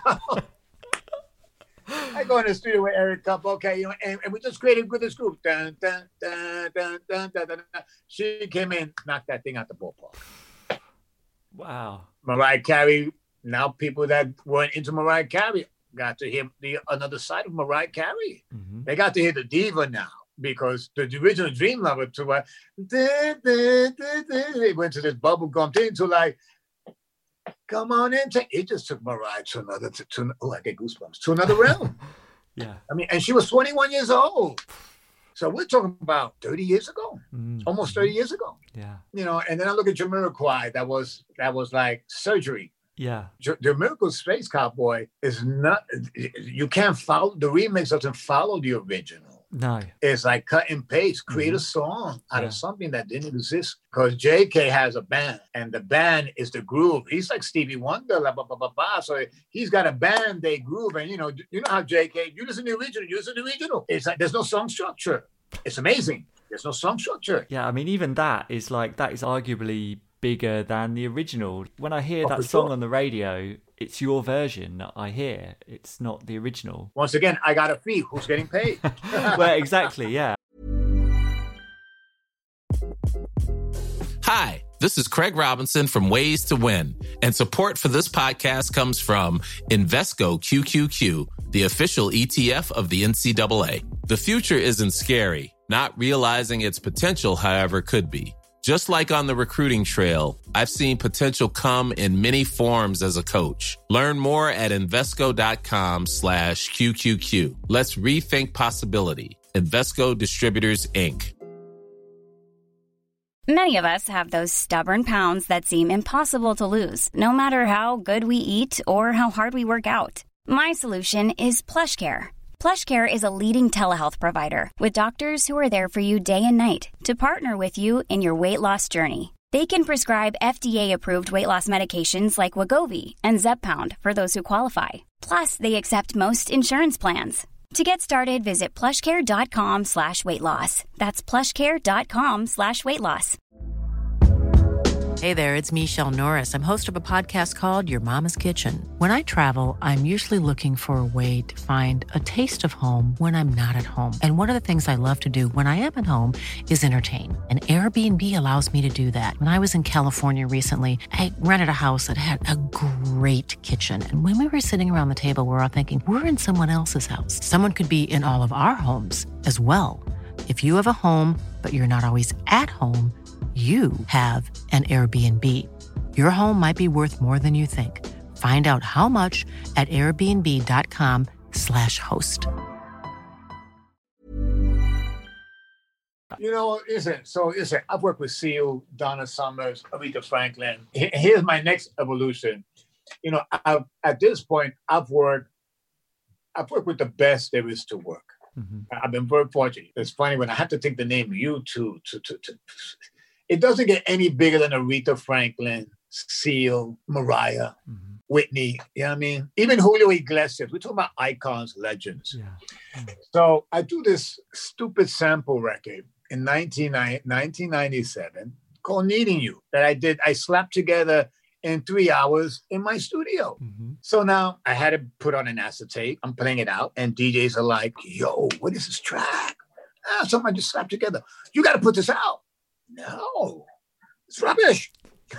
I go in the studio with Eric Cup, okay, you know, and, and we just created with this group. Dun, dun, dun, dun, dun, dun, dun, dun. She came in, knocked that thing out the ballpark. Wow. Mariah Carey, now people that weren't into Mariah Carey got to hear the another side of Mariah Carey. Mm-hmm. They got to hear the diva now because the original Dream Lover to like, da, da, da, da, they went to this bubblegum thing to like, come on in. Take, it just took Mariah to another, to, to oh, I get goosebumps, to another realm. Yeah. I mean, and she was twenty-one years old. So we're talking about thirty years ago, mm-hmm. almost thirty years ago. Yeah. You know, and then I look at Jamiroquai. That was, that was like surgery. Yeah. J- Jamiroquai Space Cowboy is not, you can't follow, the remix doesn't follow the original. No. It's like cut and paste, create mm-hmm. a song out yeah. of something that didn't exist. Because J K has a band, and the band is the groove. He's like Stevie Wonder, blah, blah, blah, blah, blah. So he's got a band, they groove. And, you know, you know how J K, you listen to the original, you listen to the original. It's like, there's no song structure. It's amazing. There's no song structure. Yeah, I mean, even that is like, that is arguably bigger than the original. When I hear oh, that song sure. on the radio, it's your version that I hear. It's not the original. Once again, I got a fee. Who's getting paid? Well, exactly, yeah. Hi, this is Craig Robinson from Ways to Win, and support for this podcast comes from Invesco Q Q Q, the official E T F of the N C double A. The future isn't scary. Not realizing its potential, however, could be. Just like on the recruiting trail, I've seen potential come in many forms as a coach. Learn more at Invesco.com slash QQQ. Let's rethink possibility. Invesco Distributors, Incorporated. Many of us have those stubborn pounds that seem impossible to lose, no matter how good we eat or how hard we work out. My solution is PlushCare. PlushCare is a leading telehealth provider with doctors who are there for you day and night to partner with you in your weight loss journey. They can prescribe F D A-approved weight loss medications like Wegovy and Zepbound for those who qualify. Plus, they accept most insurance plans. To get started, visit plushcare.com slash weight loss. That's plushcare.com slash weight loss. Hey there, it's Michelle Norris. I'm host of a podcast called Your Mama's Kitchen. When I travel, I'm usually looking for a way to find a taste of home when I'm not at home. And one of the things I love to do when I am at home is entertain. And Airbnb allows me to do that. When I was in California recently, I rented a house that had a great kitchen. And when we were sitting around the table, we were all thinking, we're in someone else's house. Someone could be in all of our homes as well. If you have a home, but you're not always at home, you have an Airbnb. Your home might be worth more than you think. Find out how much at airbnb.com slash host. You know, listen, so listen, I've worked with Seal, Donna Summers, Aretha Franklin. Here's my next evolution. You know, I've, at this point, I've worked, I've worked with the best there is to work. Mm-hmm. I've been very fortunate. It's funny when I have to take the name U two to, to, to it doesn't get any bigger than Aretha Franklin, Seal, Mariah, mm-hmm. Whitney. You know what I mean? Even Julio Iglesias. We're talking about icons, legends. Yeah. Mm-hmm. So I do this stupid sample record in nineteen ninety-seven called Needing You that I did. I slapped together in three hours in my studio. Mm-hmm. So now I had to put on an acetate. I'm playing it out. And D Js are like, yo, what is this track? Ah, something I just slapped together. You got to put this out. No, it's rubbish.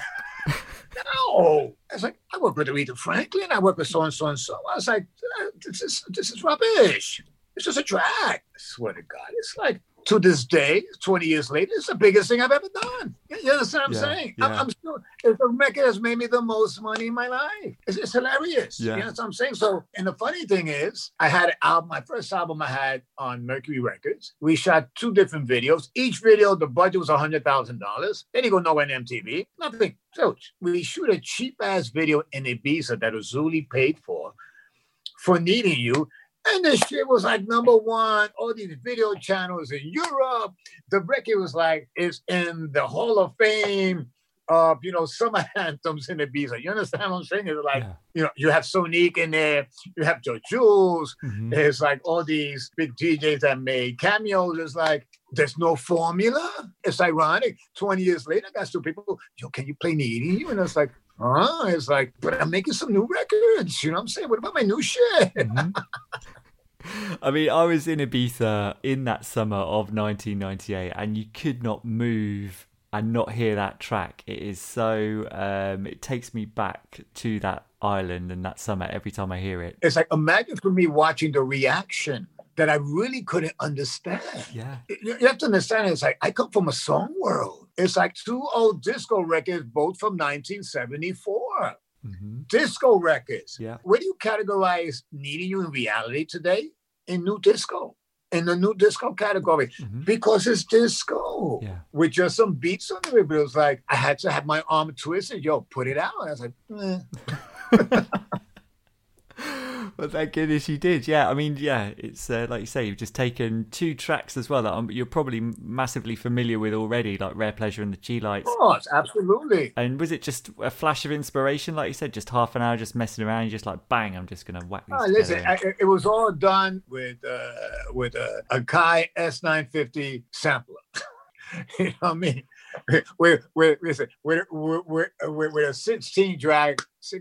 No. I was like, I work with Aretha Franklin. I work with so-and-so and so. I was like, this is, this is rubbish. It's just a track. I swear to God. It's like, to this day, twenty years later, it's the biggest thing I've ever done. You understand what I'm yeah, saying? Yeah. I'm, I'm still, the record has made me the most money in my life. It's, it's hilarious. Yeah. You know what I'm saying? So, and the funny thing is, I had an album, my first album I had on Mercury Records. We shot two different videos. Each video, the budget was one hundred thousand dollars. Then you go nowhere on M T V. Nothing. So we shoot a cheap-ass video in Ibiza that Uzuli paid for, for Needing You. And this shit was like number one. All these video channels in Europe. The record was like, it's in the Hall of Fame of, you know, summer anthems in Ibiza. You understand what I'm saying? It's like, yeah. you know, you have Sonique in there. You have Joe Jules. Mm-hmm. There's like all these big D Js that made cameos. It's like, there's no formula. It's ironic. twenty years later, I got still people, yo, can you play Needing You? And it's like, huh? It's like, but I'm making some new records. You know what I'm saying? What about my new shit? Mm-hmm. I mean, I was in Ibiza in that summer of nineteen ninety-eight, and you could not move and not hear that track. It is so, um, it takes me back to that island and that summer every time I hear it. It's like, imagine for me watching the reaction that I really couldn't understand. Yeah. You you have to understand, it's like, I come from a song world. It's like two old disco records, both from nineteen seventy-four. Mm-hmm. Disco records. Yeah. Where do you categorize Needing You in reality today? In new disco. In the new disco category. Mm-hmm. Because it's disco. Yeah. With just some beats on it. But it was like, I had to have my arm twisted. Yo, put it out. I was like, eh. But thank goodness you did. Yeah, I mean, yeah, it's uh, like you say, you've just taken two tracks as well that um, you're probably massively familiar with already, like Rare Pleasure and the G-Lights. Of course, absolutely. And was it just a flash of inspiration, like you said, just half an hour just messing around, you're just like, bang, I'm just going to whack these oh, together. Listen, I, it was all done with uh, with a, a Kai S nine fifty sampler. You know what I mean? We're, we're, listen, we're, we're, we're, we're, we're a sixteen track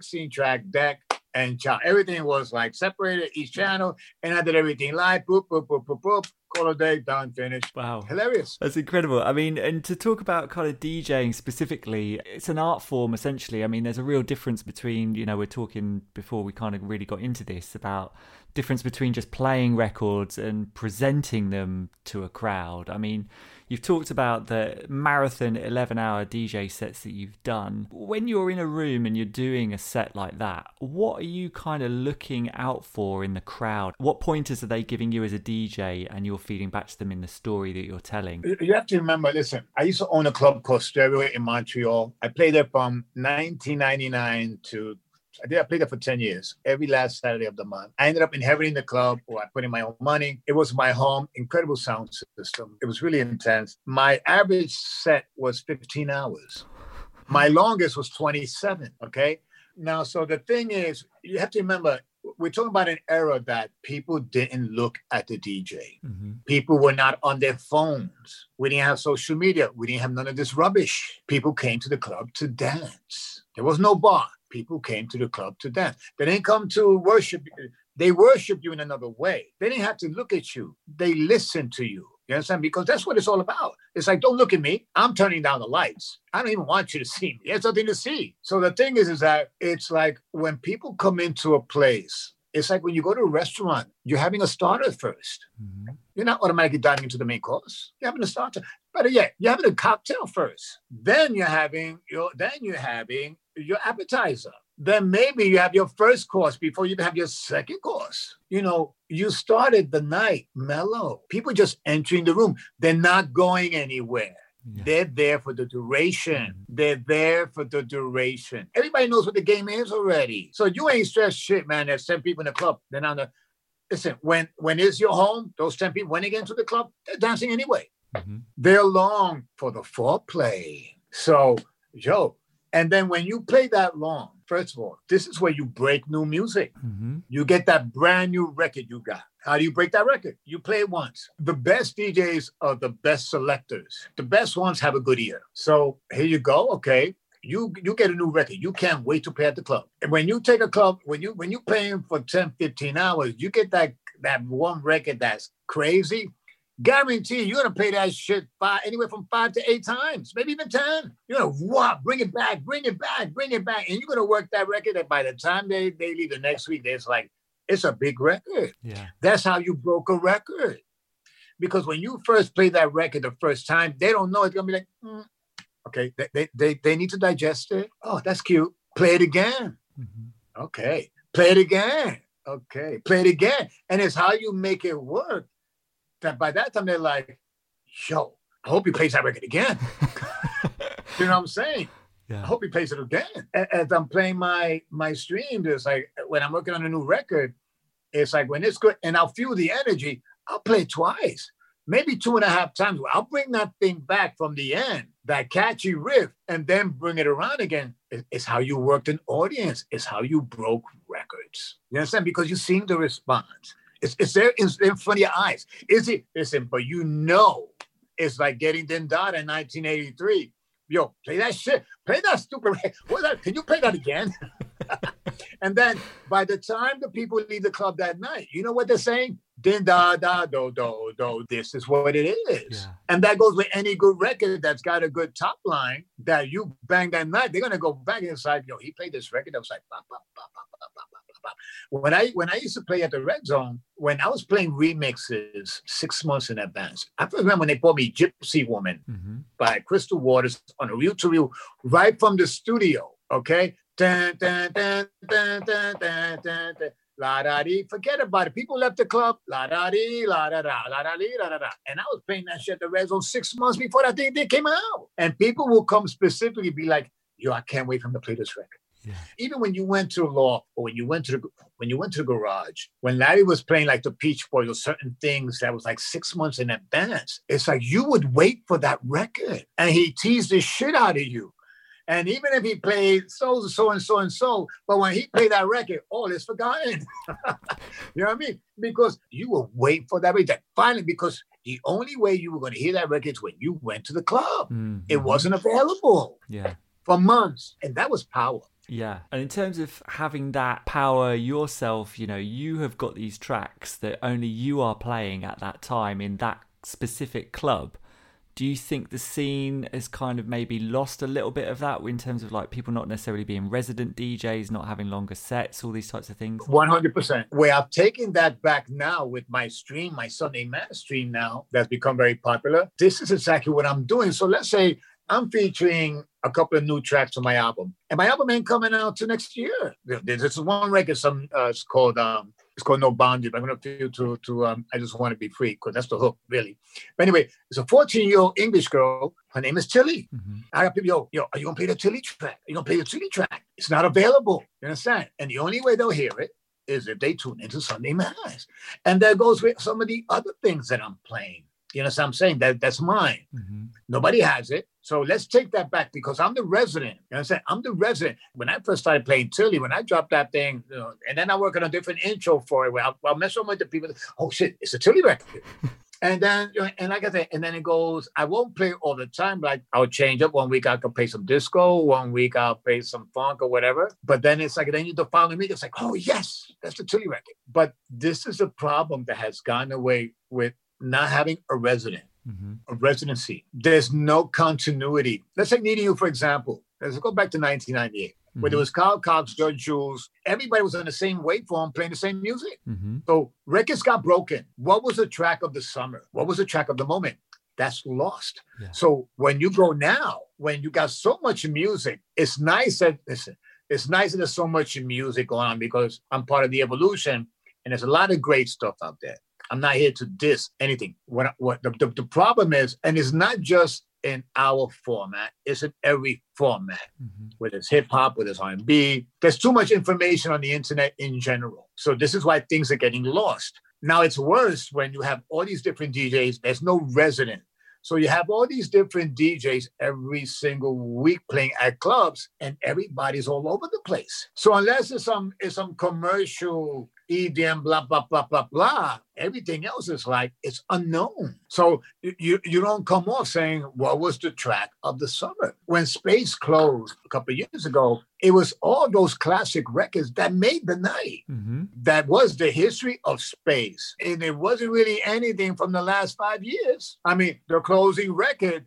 deck. And ch- everything was like separated, each channel, and I did everything live. Boop, boop, boop, boop, boop. Call a day, done, finished. Wow. Hilarious. That's incredible. I mean, and to talk about kind of DJing specifically, it's an art form essentially. I mean, there's a real difference between, you know, we're talking before we kind of really got into this about difference between just playing records and presenting them to a crowd. I mean, you've talked about the marathon eleven hour D J sets that you've done. When you're in a room and you're doing a set like that, what are you kind of looking out for in the crowd? What pointers are they giving you as a D J and you're feeding back to them in the story that you're telling? You have to remember, listen, I used to own a club called Stereo in Montreal. I played there from nineteen ninety-nine to I did. I played there for ten years, every last Saturday of the month. I ended up inheriting the club, or I put in my own money. It was my home, incredible sound system. It was really intense. My average set was fifteen hours. My longest was twenty-seven, okay? Now, so the thing is, you have to remember, we're talking about an era that people didn't look at the D J. Mm-hmm. People were not on their phones. We didn't have social media. We didn't have none of this rubbish. People came to the club to dance. There was no bar. People came to the club to dance. They didn't come to worship. They worshiped you in another way. They didn't have to look at you. They listened to you. You understand? Because that's what it's all about. It's like, don't look at me. I'm turning down the lights. I don't even want you to see me. There's nothing to see. So the thing is, is that it's like when people come into a place, it's like when you go to a restaurant, you're having a starter first. Mm-hmm. You're not automatically diving into the main course. You're having a starter. Better yet, you're having a cocktail first. Then you're having your, then you're having your appetizer. Then maybe you have your first course before you have your second course. You know, you started the night mellow. People just entering the room. They're not going anywhere. Yeah. They're there for the duration. Mm-hmm. They're there for the duration. Everybody knows what the game is already. So you ain't stressed shit, man. There's ten people in the club. Then on the, listen, when, when it's your home, those ten people, when they get into the club, they're dancing anyway. Mm-hmm. They're long for the foreplay. So, yo, and then when you play that long, first of all, this is where you break new music. Mm-hmm. You get that brand new record you got. How do you break that record? You play it once. The best D Js are the best selectors. The best ones have a good ear. So here you go. Okay. You you get a new record. You can't wait to play at the club. And when you take a club, when you when you're playing for ten, fifteen hours, you get that that one record that's crazy. Guarantee you're gonna play that shit five, anywhere from five to eight times, maybe even ten. You're gonna wow, bring it back, bring it back, bring it back, and you're gonna work that record. And by the time they, they leave the next week, it's like it's a big record. Yeah, that's how you broke a record. Because when you first play that record the first time, they don't know it's gonna be like, mm. okay, they, they they they need to digest it. Oh, that's cute. Play it again. Mm-hmm. Okay, play it again. Okay, play it again, and it's how you make it work. That by that time they're like, yo, I hope he plays that record again. You know what I'm saying? Yeah. I hope he plays it again. As I'm playing my my stream, it's like when I'm working on a new record, it's like when it's good and I'll feel the energy, I'll play it twice, maybe two and a half times. I'll bring that thing back from the end, that catchy riff, and then bring it around again. It's how you worked an audience. It's how you broke records. You understand? Because you've seen the response. It's, it's there in, in front of your eyes. Is it? Listen, but you know, it's like getting Dindada in nineteen eighty-three. Yo, play that shit. Play that stupid. What's that? Can you play that again? And then by the time the people leave the club that night, you know what they're saying? Din da da do do do. This is what it is. Yeah. And that goes with any good record that's got a good top line that you bang that night. They're gonna go back inside. Yo, he played this record. I was like, bah, bah, bah, bah, bah, bah, bah, bah. When I when I used to play at the Red Zone, when I was playing remixes six months in advance, I remember when they brought me Gypsy Woman mm-hmm. by Crystal Waters on a reel to reel right from the studio. Okay. Dun, dun, dun, dun, dun, dun, dun, dun. La da dee, forget about it. People left the club. La da dee, la da da, la da dee, la da da. And I was playing that shit at the Red Zone six months before that thing came out. And people will come specifically be like, yo, I can't wait for him to play this record. Yeah. Even when you went to law or when you went to the when you went to the garage, when Larry was playing like the Peach Boys or certain things that was like six months in advance, it's like you would wait for that record and he teased the shit out of you. And even if he played so so and so and so, but when he played that record, all is forgotten. You know what I mean? Because you will wait for that record. Finally, because the only way you were going to hear that record is when you went to the club. Mm-hmm. It wasn't available. Yeah. For months. And that was power. Yeah. And in terms of having that power yourself, you know, you have got these tracks that only you are playing at that time in that specific club. Do you think the scene has kind of maybe lost a little bit of that in terms of like people not necessarily being resident D Js, not having longer sets, all these types of things? one hundred percent. Where I've taken that back now with my stream, my Sunday Mass stream now, that's become very popular. This is exactly what I'm doing. So let's say I'm featuring a couple of new tracks on my album. And my album ain't coming out till next year. There's this one record, some uh, it's called um, it's called No Boundaries. I'm gonna feel to to um, I Just Want to Be Free, because that's the hook, really. But anyway, it's a fourteen-year-old English girl. Her name is Tilly. Mm-hmm. I got people, yo, yo, are you gonna play the Tilly track? Are you gonna play the Tilly track? It's not available. You understand? And the only way they'll hear it is if they tune into Sunday Mass. And that goes with some of the other things that I'm playing. You know what I'm saying? That that's mine. Mm-hmm. Nobody has it. So let's take that back, because I'm the resident. You know what I'm saying? I'm the resident. When I first started playing Tilly, when I dropped that thing, you know, and then I work on a different intro for it, where I'll, I'll mess with the people. Oh shit, it's a Tilly record. And then, you know, and like I said, and then it goes, I won't play all the time. Like I'll change up. One week I can play some disco. One week I'll play some funk or whatever. But then it's like, then you the following week, it's like, oh yes, that's the Tilly record. But this is a problem that has gone away with not having a resident, mm-hmm. a residency. There's no continuity. Let's take Needing You, for example. Let's go back to nineteen ninety-eight, mm-hmm. where there was Carl Cox, George Jules. Everybody was on the same waveform playing the same music. Mm-hmm. So records got broken. What was the track of the summer? What was the track of the moment? That's lost. Yeah. So when you go now, when you got so much music, it's nice that, listen, it's nice that there's so much music going on, because I'm part of the evolution and there's a lot of great stuff out there. I'm not here to diss anything. What what the, the, the problem is, and it's not just in our format, it's in every format, mm-hmm. whether it's hip hop, whether it's R and B. There's too much information on the internet in general. So this is why things are getting lost. Now it's worse when you have all these different D Js. There's no resident. So you have all these different D Js every single week playing at clubs, and everybody's all over the place. So unless it's some it's some commercial E D M, blah, blah, blah, blah, blah, everything else is like, it's unknown. So you, you don't come off saying, what was the track of the summer? When Space closed a couple of years ago, it was all those classic records that made the night. Mm-hmm. That was the history of Space. And it wasn't really anything from the last five years. I mean, the closing record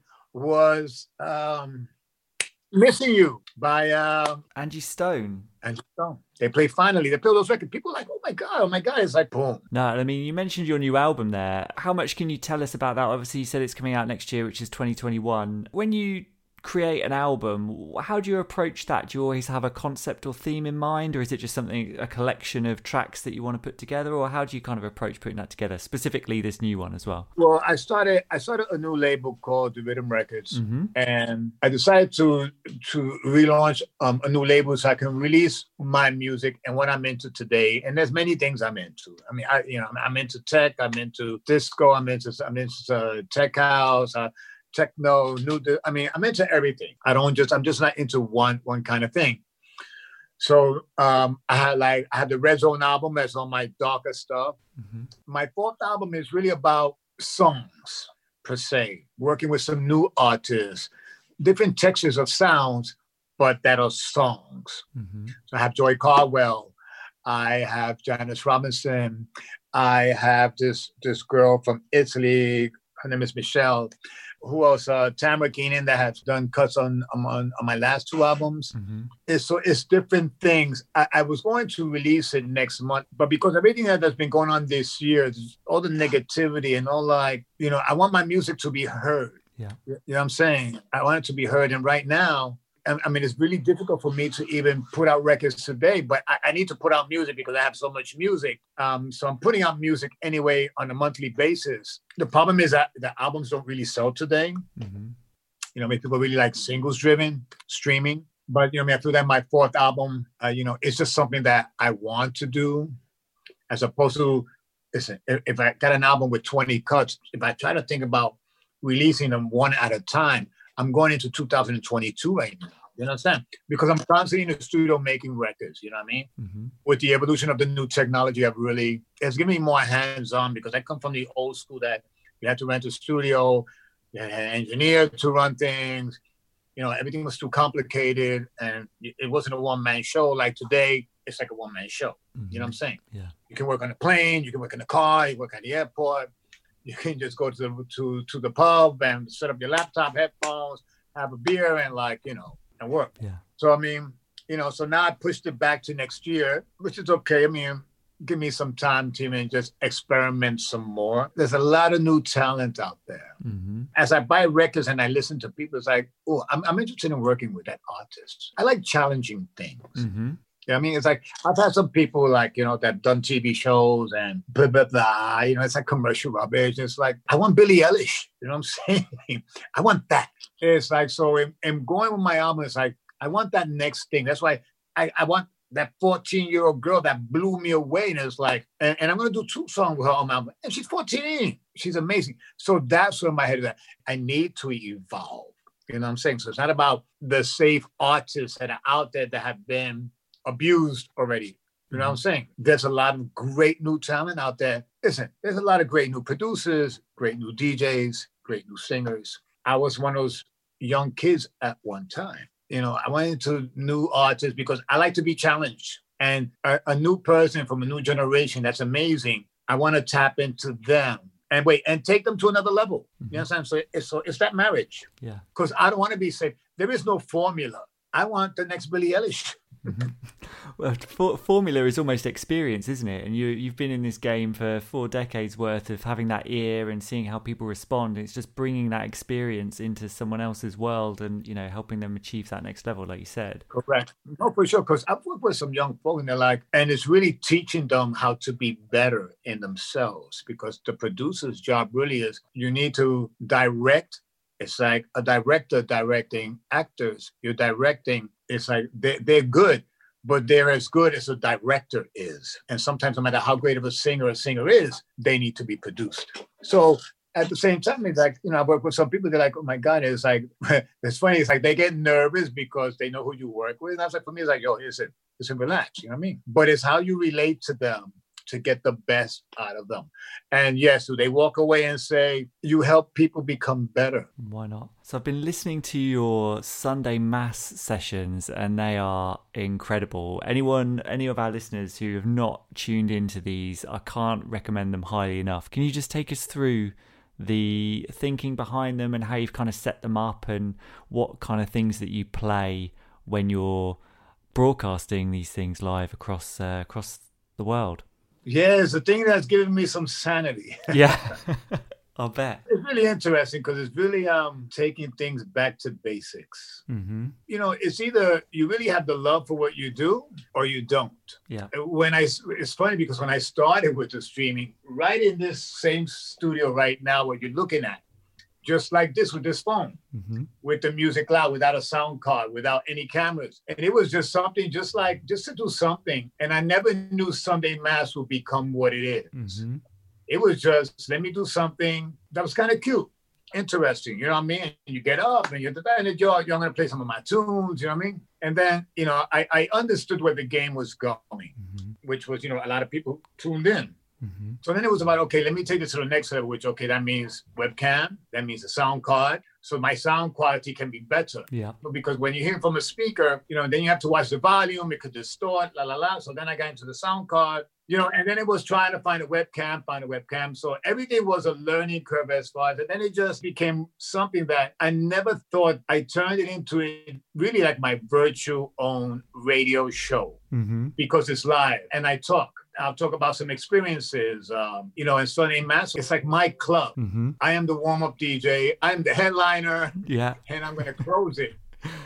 was um, Missing You by uh, Angie Stone. Angie Stone. They play Finally. They play those records. People are like, oh my God, oh my God. It's like, boom. No, I mean, you mentioned your new album there. How much can you tell us about that? Obviously, you said it's coming out next year, which is twenty twenty-one. When you create an album, how do you approach that? Do you always have a concept or theme in mind, or is it just something, a collection of tracks that you want to put together, or how do you kind of approach putting that together, specifically this new one as well? Well, I started I started a new label called The Rhythm Records, mm-hmm. and I decided to to relaunch um, a new label so I can release my music and what I'm into today. And there's many things I'm into. I mean, I you know I'm into tech, I'm into disco, I'm into I'm into uh, tech house. Uh, techno, new, I mean, I'm into everything. I don't just, I'm just not into one, one kind of thing. So um, I had like, I had the Red Zone album that's on my darker stuff. Mm-hmm. My fourth album is really about songs per se, working with some new artists, different textures of sounds, but that are songs. Mm-hmm. So I have Joy Caldwell. I have Janice Robinson. I have this this girl from Italy. Her name is Michelle. Who else? Uh, Tamara Keenan that has done cuts on on, on my last two albums. Mm-hmm. It's, so it's different things. I, I was going to release it next month, but because everything that has been going on this year, all the negativity and all like, you know, I want my music to be heard. Yeah. You know what I'm saying? I want it to be heard. And right now, I mean, it's really difficult for me to even put out records today, but I, I need to put out music because I have so much music. Um, so I'm putting out music anyway on a monthly basis. The problem is that the albums don't really sell today. Mm-hmm. You know, I mean, people really like singles driven streaming. But, you know, I mean, I feel that my fourth album, uh, you know, it's just something that I want to do as opposed to, listen, if, if I got an album with twenty cuts, if I try to think about releasing them one at a time, I'm going into two thousand twenty-two right now. You understand? Because I'm constantly in the studio making records, you know what I mean? Mm-hmm. With the evolution of the new technology, I've really, it's given me more hands-on because I come from the old school that you had to rent a studio, you had an engineer to run things, you know, everything was too complicated and it wasn't a one-man show. Like today, it's like a one-man show. Mm-hmm. You know what I'm saying? Yeah. You can work on a plane, you can work in a car, you work at the airport. You can just go to the to, to the pub and set up your laptop, headphones, have a beer, and like, you know, and work. Yeah. So, I mean, you know, so now I pushed it back to next year, which is okay. I mean, give me some time to even just experiment some more. There's a lot of new talent out there. Mm-hmm. As I buy records and I listen to people, it's like, oh, I'm, I'm interested in working with that artist. I like challenging things. Mm-hmm. You know what I mean? It's like, I've had some people like, you know, that done T V shows and blah, blah, blah. You know, it's like commercial rubbish. It's like, I want Billie Eilish. You know what I'm saying? I want that. It's like, so in, in going with my album, it's like, I want that next thing. That's why I, I want that fourteen-year-old girl that blew me away. And it's like, and, and I'm going to do two songs with her on my album. And she's fourteen. She's amazing. So that's where my head is at. I need to evolve. You know what I'm saying? So it's not about the safe artists that are out there that have been abused already. You know what I'm saying? There's a lot of great new talent out there. Listen, there's a lot of great new producers, great new D Js, great new singers. I was one of those young kids at one time. You know, I went into new artists because I like to be challenged. And a, a new person from a new generation, that's amazing. I want to tap into them and wait and take them to another level. Mm-hmm. You know what I'm saying? So it's, so it's that marriage. Yeah. Because I don't want to be safe. There is no formula. I want the next Billie Eilish. Mm-hmm. Well, for, formula is almost experience, isn't it? And you, you've been in this game for four decades worth of having that ear and seeing how people respond. It's just bringing that experience into someone else's world and, you know, helping them achieve that next level, like you said. Correct. No, for sure. Because I've worked with some young folk and they're like, and it's really teaching them how to be better in themselves because the producer's job really is you need to direct. It's like a director directing actors. You're directing. It's like they, they're good, but they're as good as a director is. And sometimes no matter how great of a singer a singer is, they need to be produced. So at the same time, it's like, you know, I work with some people, they're like, oh my God, it's like, it's funny. It's like they get nervous because they know who you work with. And I was like, for me, it's like, yo, listen, listen, relax, you know what I mean? But it's how you relate to them to get the best out of them. And yes, do they walk away and say, you help people become better? Why not? So I've been listening to your Sunday Mass sessions and they are incredible. Anyone, any of our listeners who have not tuned into these, I can't recommend them highly enough. Can you just take us through the thinking behind them and how you've kind of set them up and what kind of things that you play when you're broadcasting these things live across uh, across the world? Yeah, it's the thing that's given me some sanity. Yeah, I'll bet. It's really interesting because it's really um taking things back to basics. Mm-hmm. You know, it's either you really have the love for what you do or you don't. Yeah. When I, it's funny because when I started with the streaming, right in this same studio right now, what you're looking at, just like this with this phone, mm-hmm. with the music loud, without a sound card, without any cameras. And it was just something just like, just to do something. And I never knew Sunday Mass would become what it is. Mm-hmm. It was just, let me do something that was kind of cute, interesting, you know what I mean? And you get up and you're and you're, you're going to play some of my tunes, you know what I mean? And then, you know, I, I understood where the game was going, mm-hmm. which was, you know, a lot of people tuned in. Mm-hmm. So then it was about, okay, let me take this to the next level, which, okay, that means webcam, that means a sound card. so my sound quality can be better. Yeah. Because when you hear from a speaker, you know, then you have to watch the volume, it could distort, la la la. So then I got into the sound card, you know, and then it was trying to find a webcam, find a webcam. So everything was a learning curve as far as, and then it just became something that I never thought. I turned it into a, really like my virtual own radio show mm-hmm. because it's live and I talk. I'll talk about some experiences, um, you know, and Sunday Mass. It's like my club. Mm-hmm. I am the warm-up D J. I'm the headliner. Yeah. And I'm going to close it.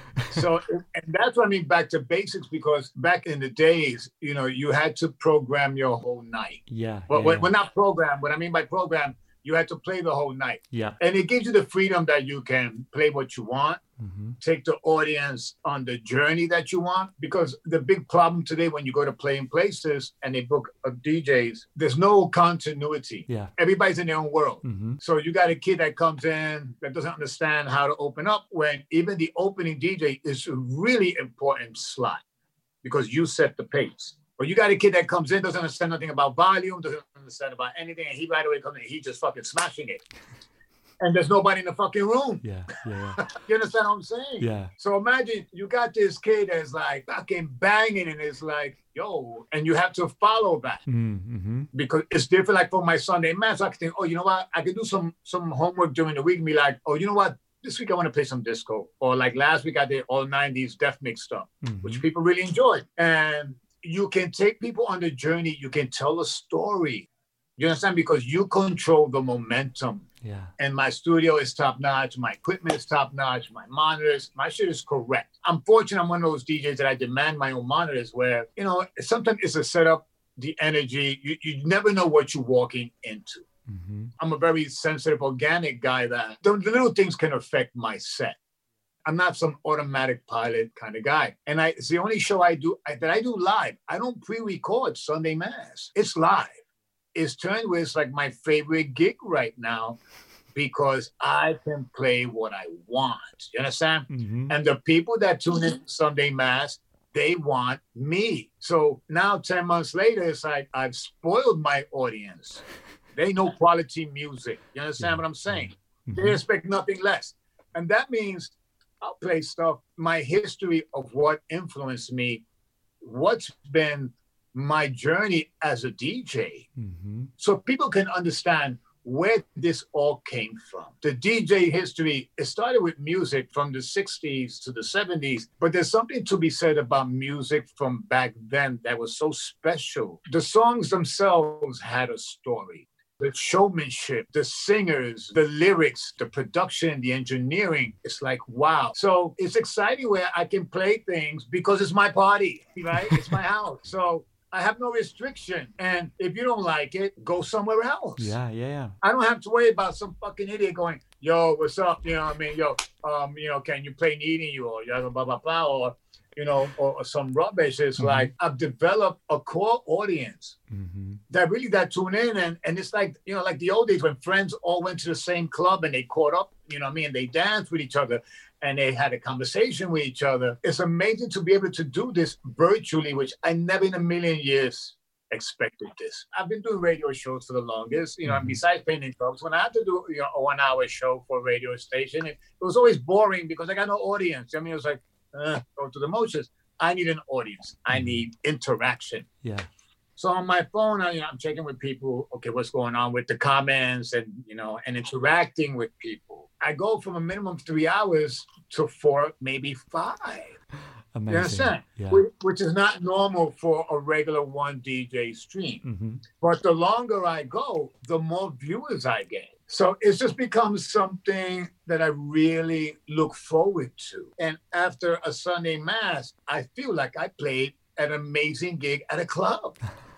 So, and that's what I mean back to basics, because back in the days, you know, you had to program your whole night. Yeah. Well, yeah, well, yeah. well, not program. What I mean by program, you had to play the whole night. Yeah. And it gives you the freedom that you can play what you want, mm-hmm. take the audience on the journey that you want. Because the big problem today when you go to playing places and they book uh, D Js, there's no continuity. Yeah. Everybody's in their own world. Mm-hmm. So you got a kid that comes in that doesn't understand how to open up, when even the opening D J is a really important slot because you set the pace. Or you got a kid that comes in, doesn't understand nothing about volume, doesn't understand about anything, and he right away comes in, he just fucking smashing it. And there's nobody in the fucking room. Yeah, yeah, yeah. You understand what I'm saying? Yeah. So imagine you got this kid that's like fucking banging, and it's like, yo, and you have to follow that. Mm-hmm. Because it's different. Like for my Sunday Mass, I can think, oh, you know what? I can do some some homework during the week and be like, oh, you know what? This week I want to play some disco. Or like last week I did all nineties death mix stuff, mm-hmm. which people really enjoyed. And you can take people on the journey. You can tell a story. You understand? Because you control the momentum. Yeah. And my studio is top notch. My equipment is top notch. My monitors, my shit is correct. I'm fortunate. I'm one of those D Js that I demand my own monitors where, you know, sometimes it's a setup, the energy. You, you never know what you're walking into. Mm-hmm. I'm a very sensitive, organic guy that the, the little things can affect my set. I'm not some automatic pilot kind of guy. And I, it's the only show I do I, that I do live. I don't pre-record Sunday Mass. It's live. It's turned with, it's like my favorite gig right now because I can play what I want. You understand? Mm-hmm. And the people that tune in Sunday Mass, they want me. So now ten months later, it's like I've spoiled my audience. They know quality music. You understand yeah. what I'm saying? Mm-hmm. They expect nothing less. And that means I'll play stuff, my history of what influenced me, what's been my journey as a D J. Mm-hmm. So people can understand where this all came from. The D J history, it started with music from the sixties to the seventies, but there's something to be said about music from back then that was so special. The songs themselves had a story. The showmanship, the singers, the lyrics, the production, the engineering. It's like, wow. So it's exciting where I can play things because it's my party, right? It's my house. So I have no restriction. And if you don't like it, go somewhere else. Yeah, yeah, yeah. I don't have to worry about some fucking idiot going, yo, what's up? You know what I mean? Yo, um, you know, can you play Needing You? Or blah, blah, blah, blah, or, you know, or, or some rubbish. It's mm-hmm. like I've developed a core audience mm-hmm. that really that tune in. And, and it's like, you know, like the old days when friends all went to the same club and they caught up, you know what I mean? And they danced with each other and they had a conversation with each other. It's amazing to be able to do this virtually, which I never in a million years expected this. I've been doing radio shows for the longest, you know, and besides painting clubs, when I had to do, you know, a one hour show for a radio station, it, it was always boring because I got no audience. I mean, it was like, uh, go through the motions. I need an audience. I need interaction. Yeah. So on my phone, I, you know, I'm checking with people, okay, what's going on with the comments and, you know, and interacting with people. I go from a minimum of three hours to four, maybe five. Amazing. You understand? Yeah. Which, which is not normal for a regular one D J stream. Mm-hmm. But the longer I go, the more viewers I get. So it's just become something that I really look forward to. And after a Sunday Mass, I feel like I played an amazing gig at a club.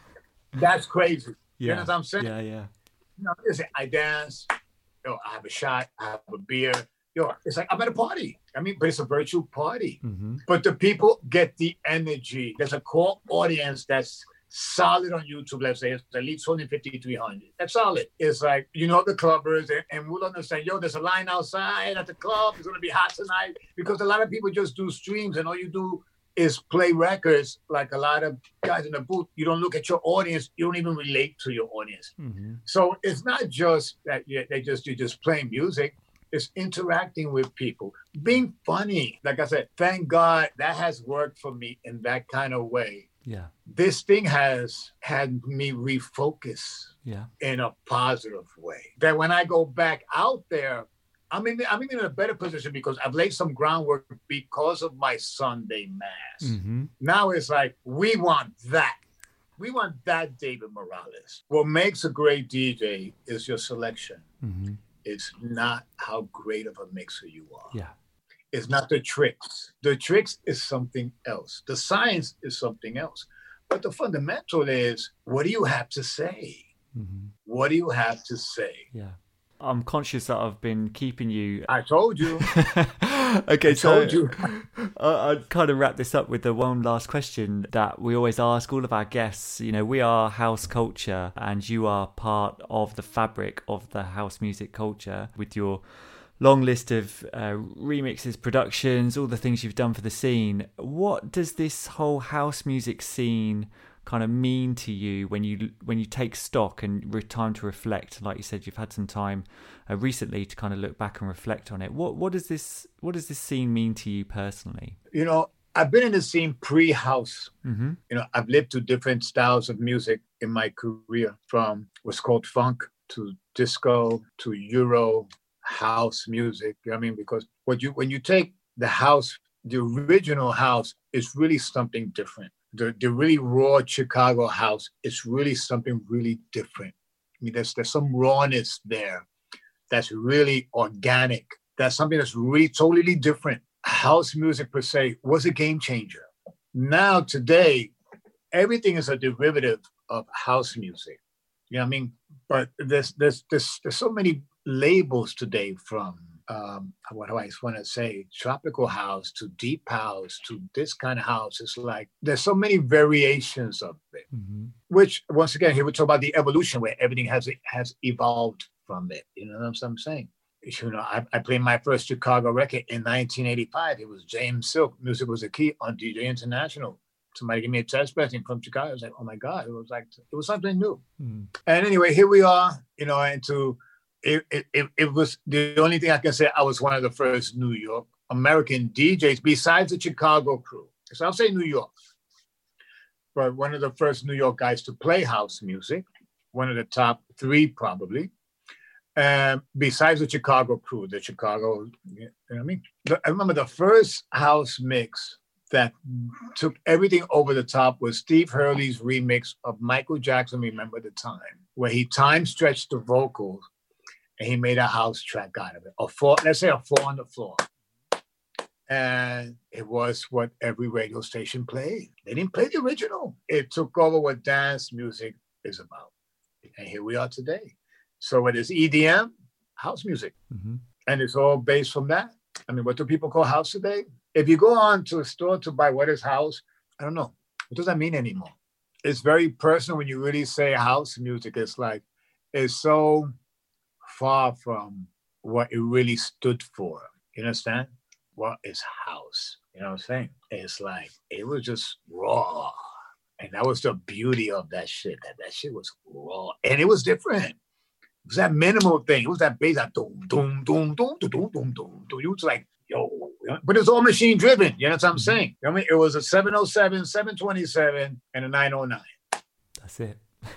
That's crazy. Yeah. You know what I'm saying? Yeah, yeah. You know, listen, I dance, you know, I have a shot, I have a beer. You know, it's like I'm at a party. I mean, but it's a virtual party. Mm-hmm. But the people get the energy. There's a core audience that's solid on YouTube, let's say. It's at least two hundred fifty, three hundred. That's solid. It's like, you know, the clubbers, and, and we'll understand, yo, there's a line outside at the club. It's going to be hot tonight. Because a lot of people just do streams, and all you do is play records. Like a lot of guys in the booth, you don't look at your audience. You don't even relate to your audience. Mm-hmm. So it's not just that you, they just, you just play music. It's interacting with people, being funny. Like I said, thank God that has worked for me in that kind of way. Yeah. This thing has had me refocus yeah. in a positive way. That when I go back out there, I'm in, I'm in a better position because I've laid some groundwork because of my Sunday Mass. Mm-hmm. Now it's like, we want that. We want that David Morales. What makes a great D J is your selection. Mm-hmm. It's not how great of a mixer you are. Yeah. It's not the tricks. The tricks is something else. The science is something else. But the fundamental is, what do you have to say? Mm-hmm. What do you have to say? Yeah. I'm conscious that I've been keeping you. I told you. okay, I so told you. I, I'd kind of wrap this up with the one last question that we always ask all of our guests. You know, we are house culture, and you are part of the fabric of the house music culture with your long list of uh, remixes, productions, all the things you've done for the scene. What does this whole house music scene kind of mean to you when you when you take stock and re- time to reflect? Like you said, you've had some time uh, recently to kind of look back and reflect on it. What what does this what does this scene mean to you personally? You know, I've been in the scene pre-house. Mm-hmm. You know, I've lived through different styles of music in my career, from what's called funk to disco to Euro, house music. I mean, because what you when you take the house, the original house, is really something different. The the really raw Chicago house is really something really different. I mean, there's there's some rawness there that's really organic. That's something that's really totally different. House music per se was a game changer. Now today, everything is a derivative of house music. You know what I mean? But there's there's there's there's so many labels today, from um, what do I want to say, tropical house to deep house to this kind of house. It's like there's so many variations of it, mm-hmm. which once again, here we talk about the evolution where everything has has evolved from it. You know what I'm saying? You know, I, I played my first Chicago record in nineteen eighty-five. It was James Silk. Music Was a Key on D J International. Somebody gave me a test pressing from Chicago. I was like, oh my God, it was like, it was something new. Mm. And anyway, here we are, you know, and to, it, it, it, it was the only thing I can say, I was one of the first New York American D Js besides the Chicago crew. So I'll say New York, but one of the first New York guys to play house music, one of the top three probably. And besides the Chicago crew, the Chicago, you know what I mean? The, I remember the first house mix that took everything over the top was Steve Hurley's remix of Michael Jackson, Remember the Time, where he time stretched the vocals and he made a house track out of it. A four, let's say a four on the floor. And it was what every radio station played. They didn't play the original. It took over what dance music is about. And here we are today. So it is E D M, house music. Mm-hmm. And it's all based from that. I mean, what do people call house today? If you go on to a store to buy what is house, I don't know. What does that mean anymore? It's very personal when you really say house music. It's like, it's so far from what it really stood for. You understand? What is house? You know what I'm saying? It's like, it was just raw. And that was the beauty of that shit. That, that shit was raw. And it was different. It was that minimal thing. It was that bass, that doom, doom, doom, doom, doom, doom, doom, doom. It was like, yo, but it's all machine driven. You know what I'm saying? I mean, it was a seven oh seven, seven twenty-seven, and a nine oh nine. That's it.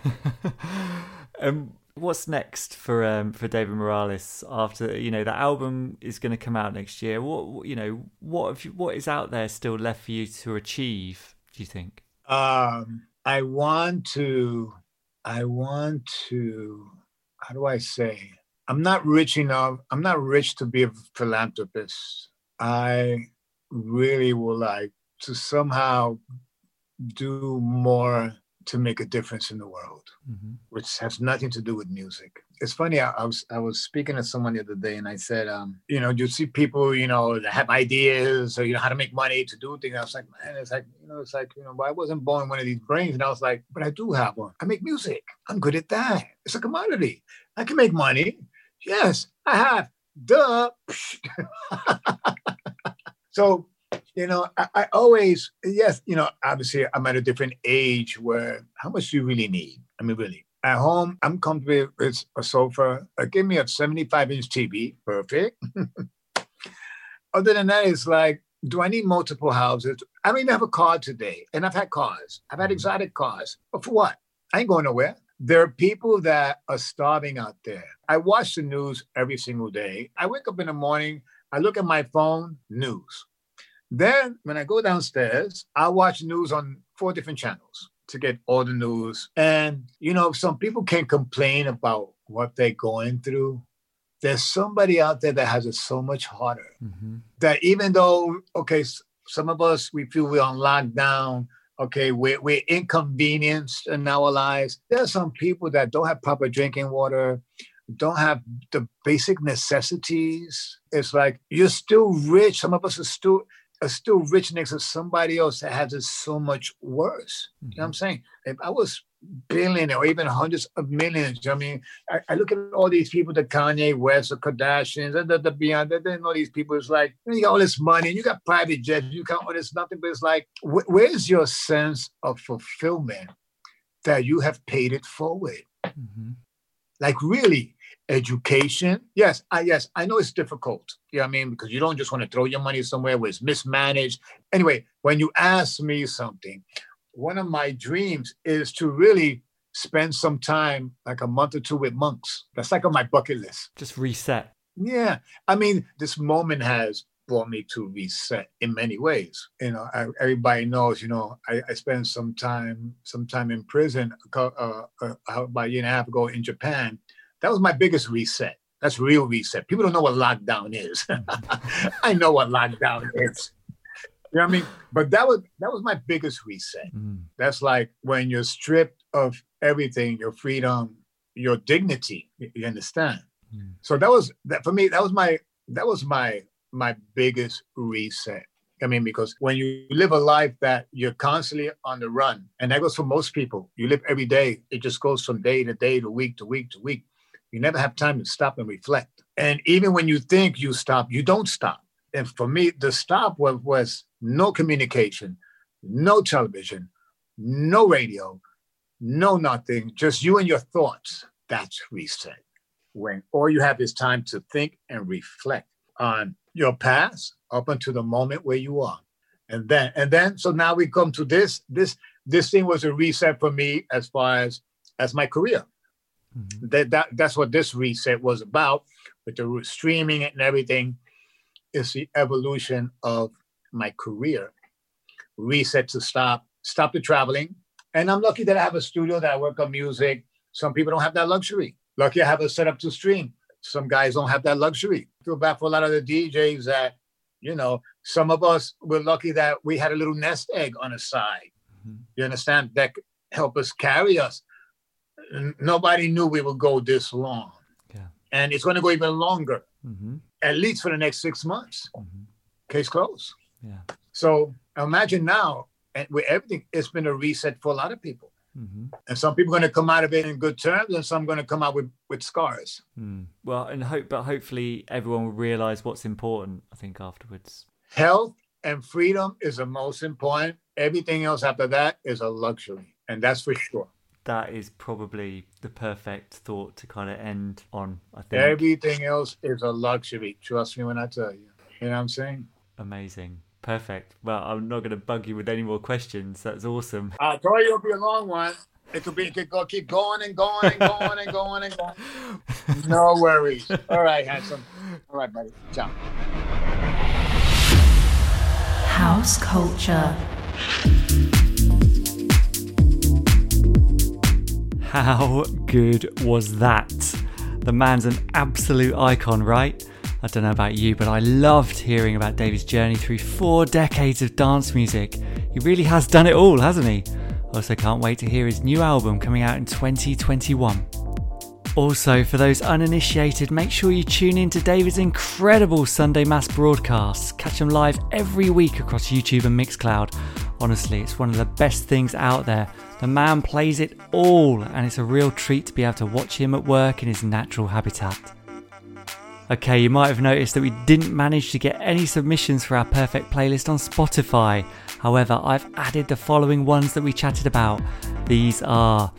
um, what's next for um for David Morales after, you know, that album is going to come out next year? What, you know, what have you, what is out there still left for you to achieve, do you think? Um, I want to, I want to, how do I say? I'm not rich enough. I'm not rich to be a philanthropist. I really would like to somehow do more to make a difference in the world, mm-hmm. which has nothing to do with music. It's funny. I, I was I was speaking to someone the other day, and I said, um, you know, you see people, you know, that have ideas, or you know how to make money to do things. I was like, man, it's like, you know, it's like, you know, well, I wasn't born one of these brains, and I was like, but I do have one. I make music. I'm good at that. It's a commodity. I can make money. Yes, I have. Duh. So, you know, I, I always, yes, you know, obviously I'm at a different age where how much do you really need? I mean, really, At home, I'm comfortable with a sofa. Uh, give me a seventy-five inch T V. Perfect. Other than that, it's like, do I need multiple houses? I don't even have a car today. And I've had cars. I've had exotic cars. But for what? I ain't going nowhere. There are people that are starving out there. I watch the news every single day. I wake up in the morning, I look at my phone, news. Then when I go downstairs, I watch news on four different channels to get all the news. And, you know, some people can complain about what they're going through. There's somebody out there that has it so much harder. Mm-hmm. That even though, okay, some of us, we feel we're on lockdown, okay, we're, we're inconvenienced in our lives. There are some people that don't have proper drinking water, don't have the basic necessities. It's like, you're still rich. Some of us are still... are still rich next to somebody else that has it so much worse. Mm-hmm. You know what I'm saying? If I was billionaire or even hundreds of millions, I mean, I, I look at all these people, the Kanye West, the Kardashians, the, the, the Beyonce, then all these people, it's like, you got all this money, and you got private jets, you got all this nothing, but it's like, wh- where's your sense of fulfillment that you have paid it forward? Mm-hmm. Like, really? Education. Yes, I yes, I know it's difficult. You know what I mean? Because you don't just want to throw your money somewhere where it's mismanaged. Anyway, when you ask me something, one of my dreams is to really spend some time, like a month or two with monks. That's like on my bucket list. Just reset. Yeah. I mean, this moment has brought me to reset in many ways. You know, I, everybody knows, you know, I, I spent some time, some time in prison uh, uh, about a year and a half ago in Japan. That was my biggest reset. That's real reset. People don't know what lockdown is. I know what lockdown is. You know what I mean? But that was that was my biggest reset. Mm. That's like when you're stripped of everything, your freedom, your dignity. You understand? Mm. So that was that for me. That was my that was my my biggest reset. I mean, because when you live a life that you're constantly on the run, and that goes for most people. You live every day. It just goes from day to day to week to week to week. You never have time to stop and reflect. And even when you think you stop, you don't stop. And for me, the stop was, was no communication, no television, no radio, no nothing, just you and your thoughts. That's reset. When all you have is time to think and reflect on your past up until the moment where you are. And then, and then, so now we come to this, this, this thing was a reset for me as far as, as my career. Mm-hmm. That, that that's what this reset was about, with the streaming and everything. Is the evolution of my career. Reset to stop, stop the traveling. And I'm lucky that I have a studio that I work on music. Some people don't have that luxury. Lucky I have a setup to stream. Some guys don't have that luxury. I feel bad for a lot of the D Js that, you know, some of us were lucky that we had a little nest egg on the side. Mm-hmm. You understand? That could help us carry us. Nobody knew we would go this long. Yeah. And it's going to go even longer, mm-hmm. at least for the next six months. Mm-hmm. Case closed. Yeah. So imagine now, and with everything, it's been a reset for a lot of people. Mm-hmm. And some people are going to come out of it in good terms, and some are going to come out with, with scars. Mm. Well, and hope, but hopefully everyone will realize what's important, I think, afterwards. Health and freedom is the most important. Everything else after that is a luxury. And that's for sure. That is probably the perfect thought to kind of end on, I think. Everything else is a luxury. Trust me when I tell you. You know what I'm saying? Amazing. Perfect. Well, I'm not going to bug you with any more questions. That's awesome. I told you it'll be a long one. It could be, it could go, keep going and going and going and going and going. No worries. All right, handsome. All right, buddy. Ciao. House culture. How good was that? The man's an absolute icon, right? I don't know about you, but I loved hearing about David's journey through four decades of dance music. He really has done it all, hasn't he? I also can't wait to hear his new album coming out in twenty twenty-one. Also, for those uninitiated, make sure you tune in to David's incredible Sunday Mass broadcasts. Catch them live every week across YouTube and Mixcloud. Honestly, it's one of the best things out there. The man plays it all, and it's a real treat to be able to watch him at work in his natural habitat. Okay, you might have noticed that we didn't manage to get any submissions for our perfect playlist on Spotify. However, I've added the following ones that we chatted about. These are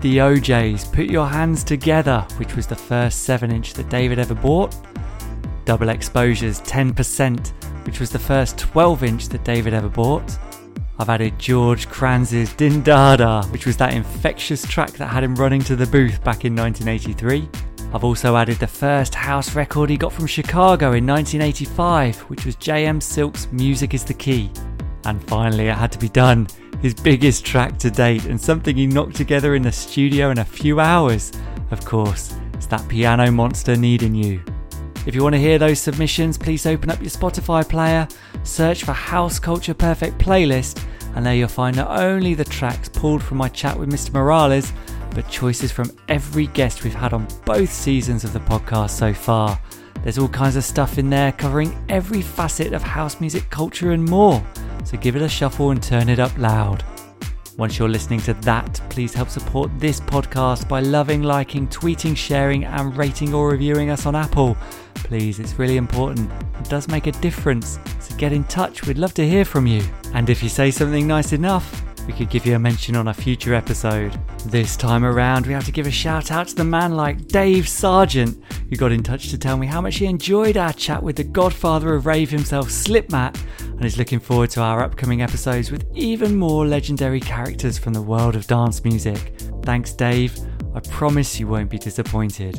The O Js, Put Your Hands Together, which was the first seven inch that David ever bought. Double Exposure's ten percent, which was the first twelve inch that David ever bought. I've added George Kranz's Din Dada, which was that infectious track that had him running to the booth back in nineteen eighty-three. I've also added the first house record he got from Chicago in nineteen eighty-five, which was J M Silk's Music is the Key. And finally, it had to be done, his biggest track to date and something he knocked together in the studio in a few hours. Of course, it's that piano monster Needing You. If you want to hear those submissions, please open up your Spotify player, search for House Culture Perfect Playlist, and there you'll find not only the tracks pulled from my chat with Mister Morales, but choices from every guest we've had on both seasons of the podcast so far. There's all kinds of stuff in there covering every facet of house music culture and more, so give it a shuffle and turn it up loud. Once you're listening to that, please help support this podcast by loving, liking, tweeting, sharing and rating or reviewing us on Apple. Please, it's really important. It does make a difference, so get in touch. We'd love to hear from you. And if you say something nice enough, we could give you a mention on a future episode. This time around, we have to give a shout out to the man like Dave Sargent, who got in touch to tell me how much he enjoyed our chat with the godfather of rave himself, Slipmatt, and is looking forward to our upcoming episodes with even more legendary characters from the world of dance music. Thanks, Dave. I promise you won't be disappointed.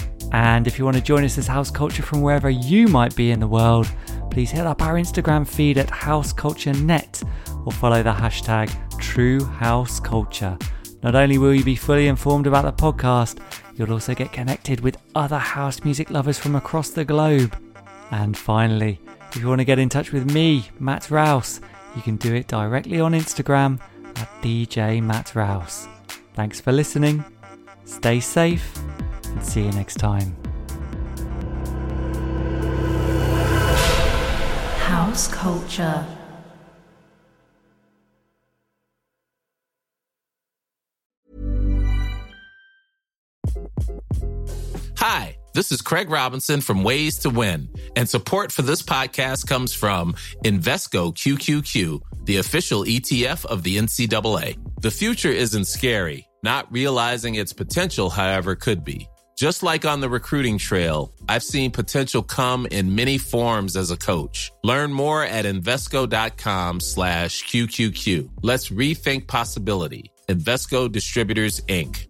And if you want to join us as House Culture from wherever you might be in the world, please hit up our Instagram feed at House Culture Net or follow the hashtag True House Culture. Not only will you be fully informed about the podcast, you'll also get connected with other house music lovers from across the globe. And finally, if you want to get in touch with me, Matt Rouse, you can do it directly on Instagram at D J Matt Rouse. Thanks for listening, stay safe, and see you next time. House Culture. Hi, this is Craig Robinson from Ways to Win, and support for this podcast comes from Invesco Q Q Q, the official E T F of the N C double A. The future isn't scary. Not realizing its potential, however, could be. Just like on the recruiting trail, I've seen potential come in many forms as a coach. Learn more at Invesco.com slash QQQ. Let's rethink possibility. Invesco Distributors, Incorporated.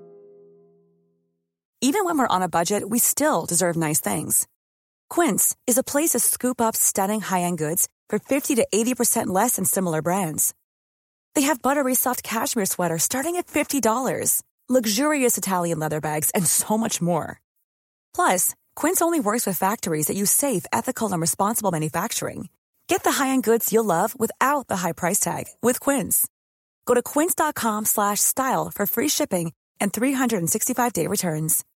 Even when we're on a budget, we still deserve nice things. Quince is a place to scoop up stunning high-end goods for fifty to eighty percent less than similar brands. They have buttery soft cashmere sweaters starting at fifty dollars, luxurious Italian leather bags, and so much more. Plus, Quince only works with factories that use safe, ethical, and responsible manufacturing. Get the high-end goods you'll love without the high price tag with Quince. Go to quince.com slash style for free shipping and three sixty-five day returns.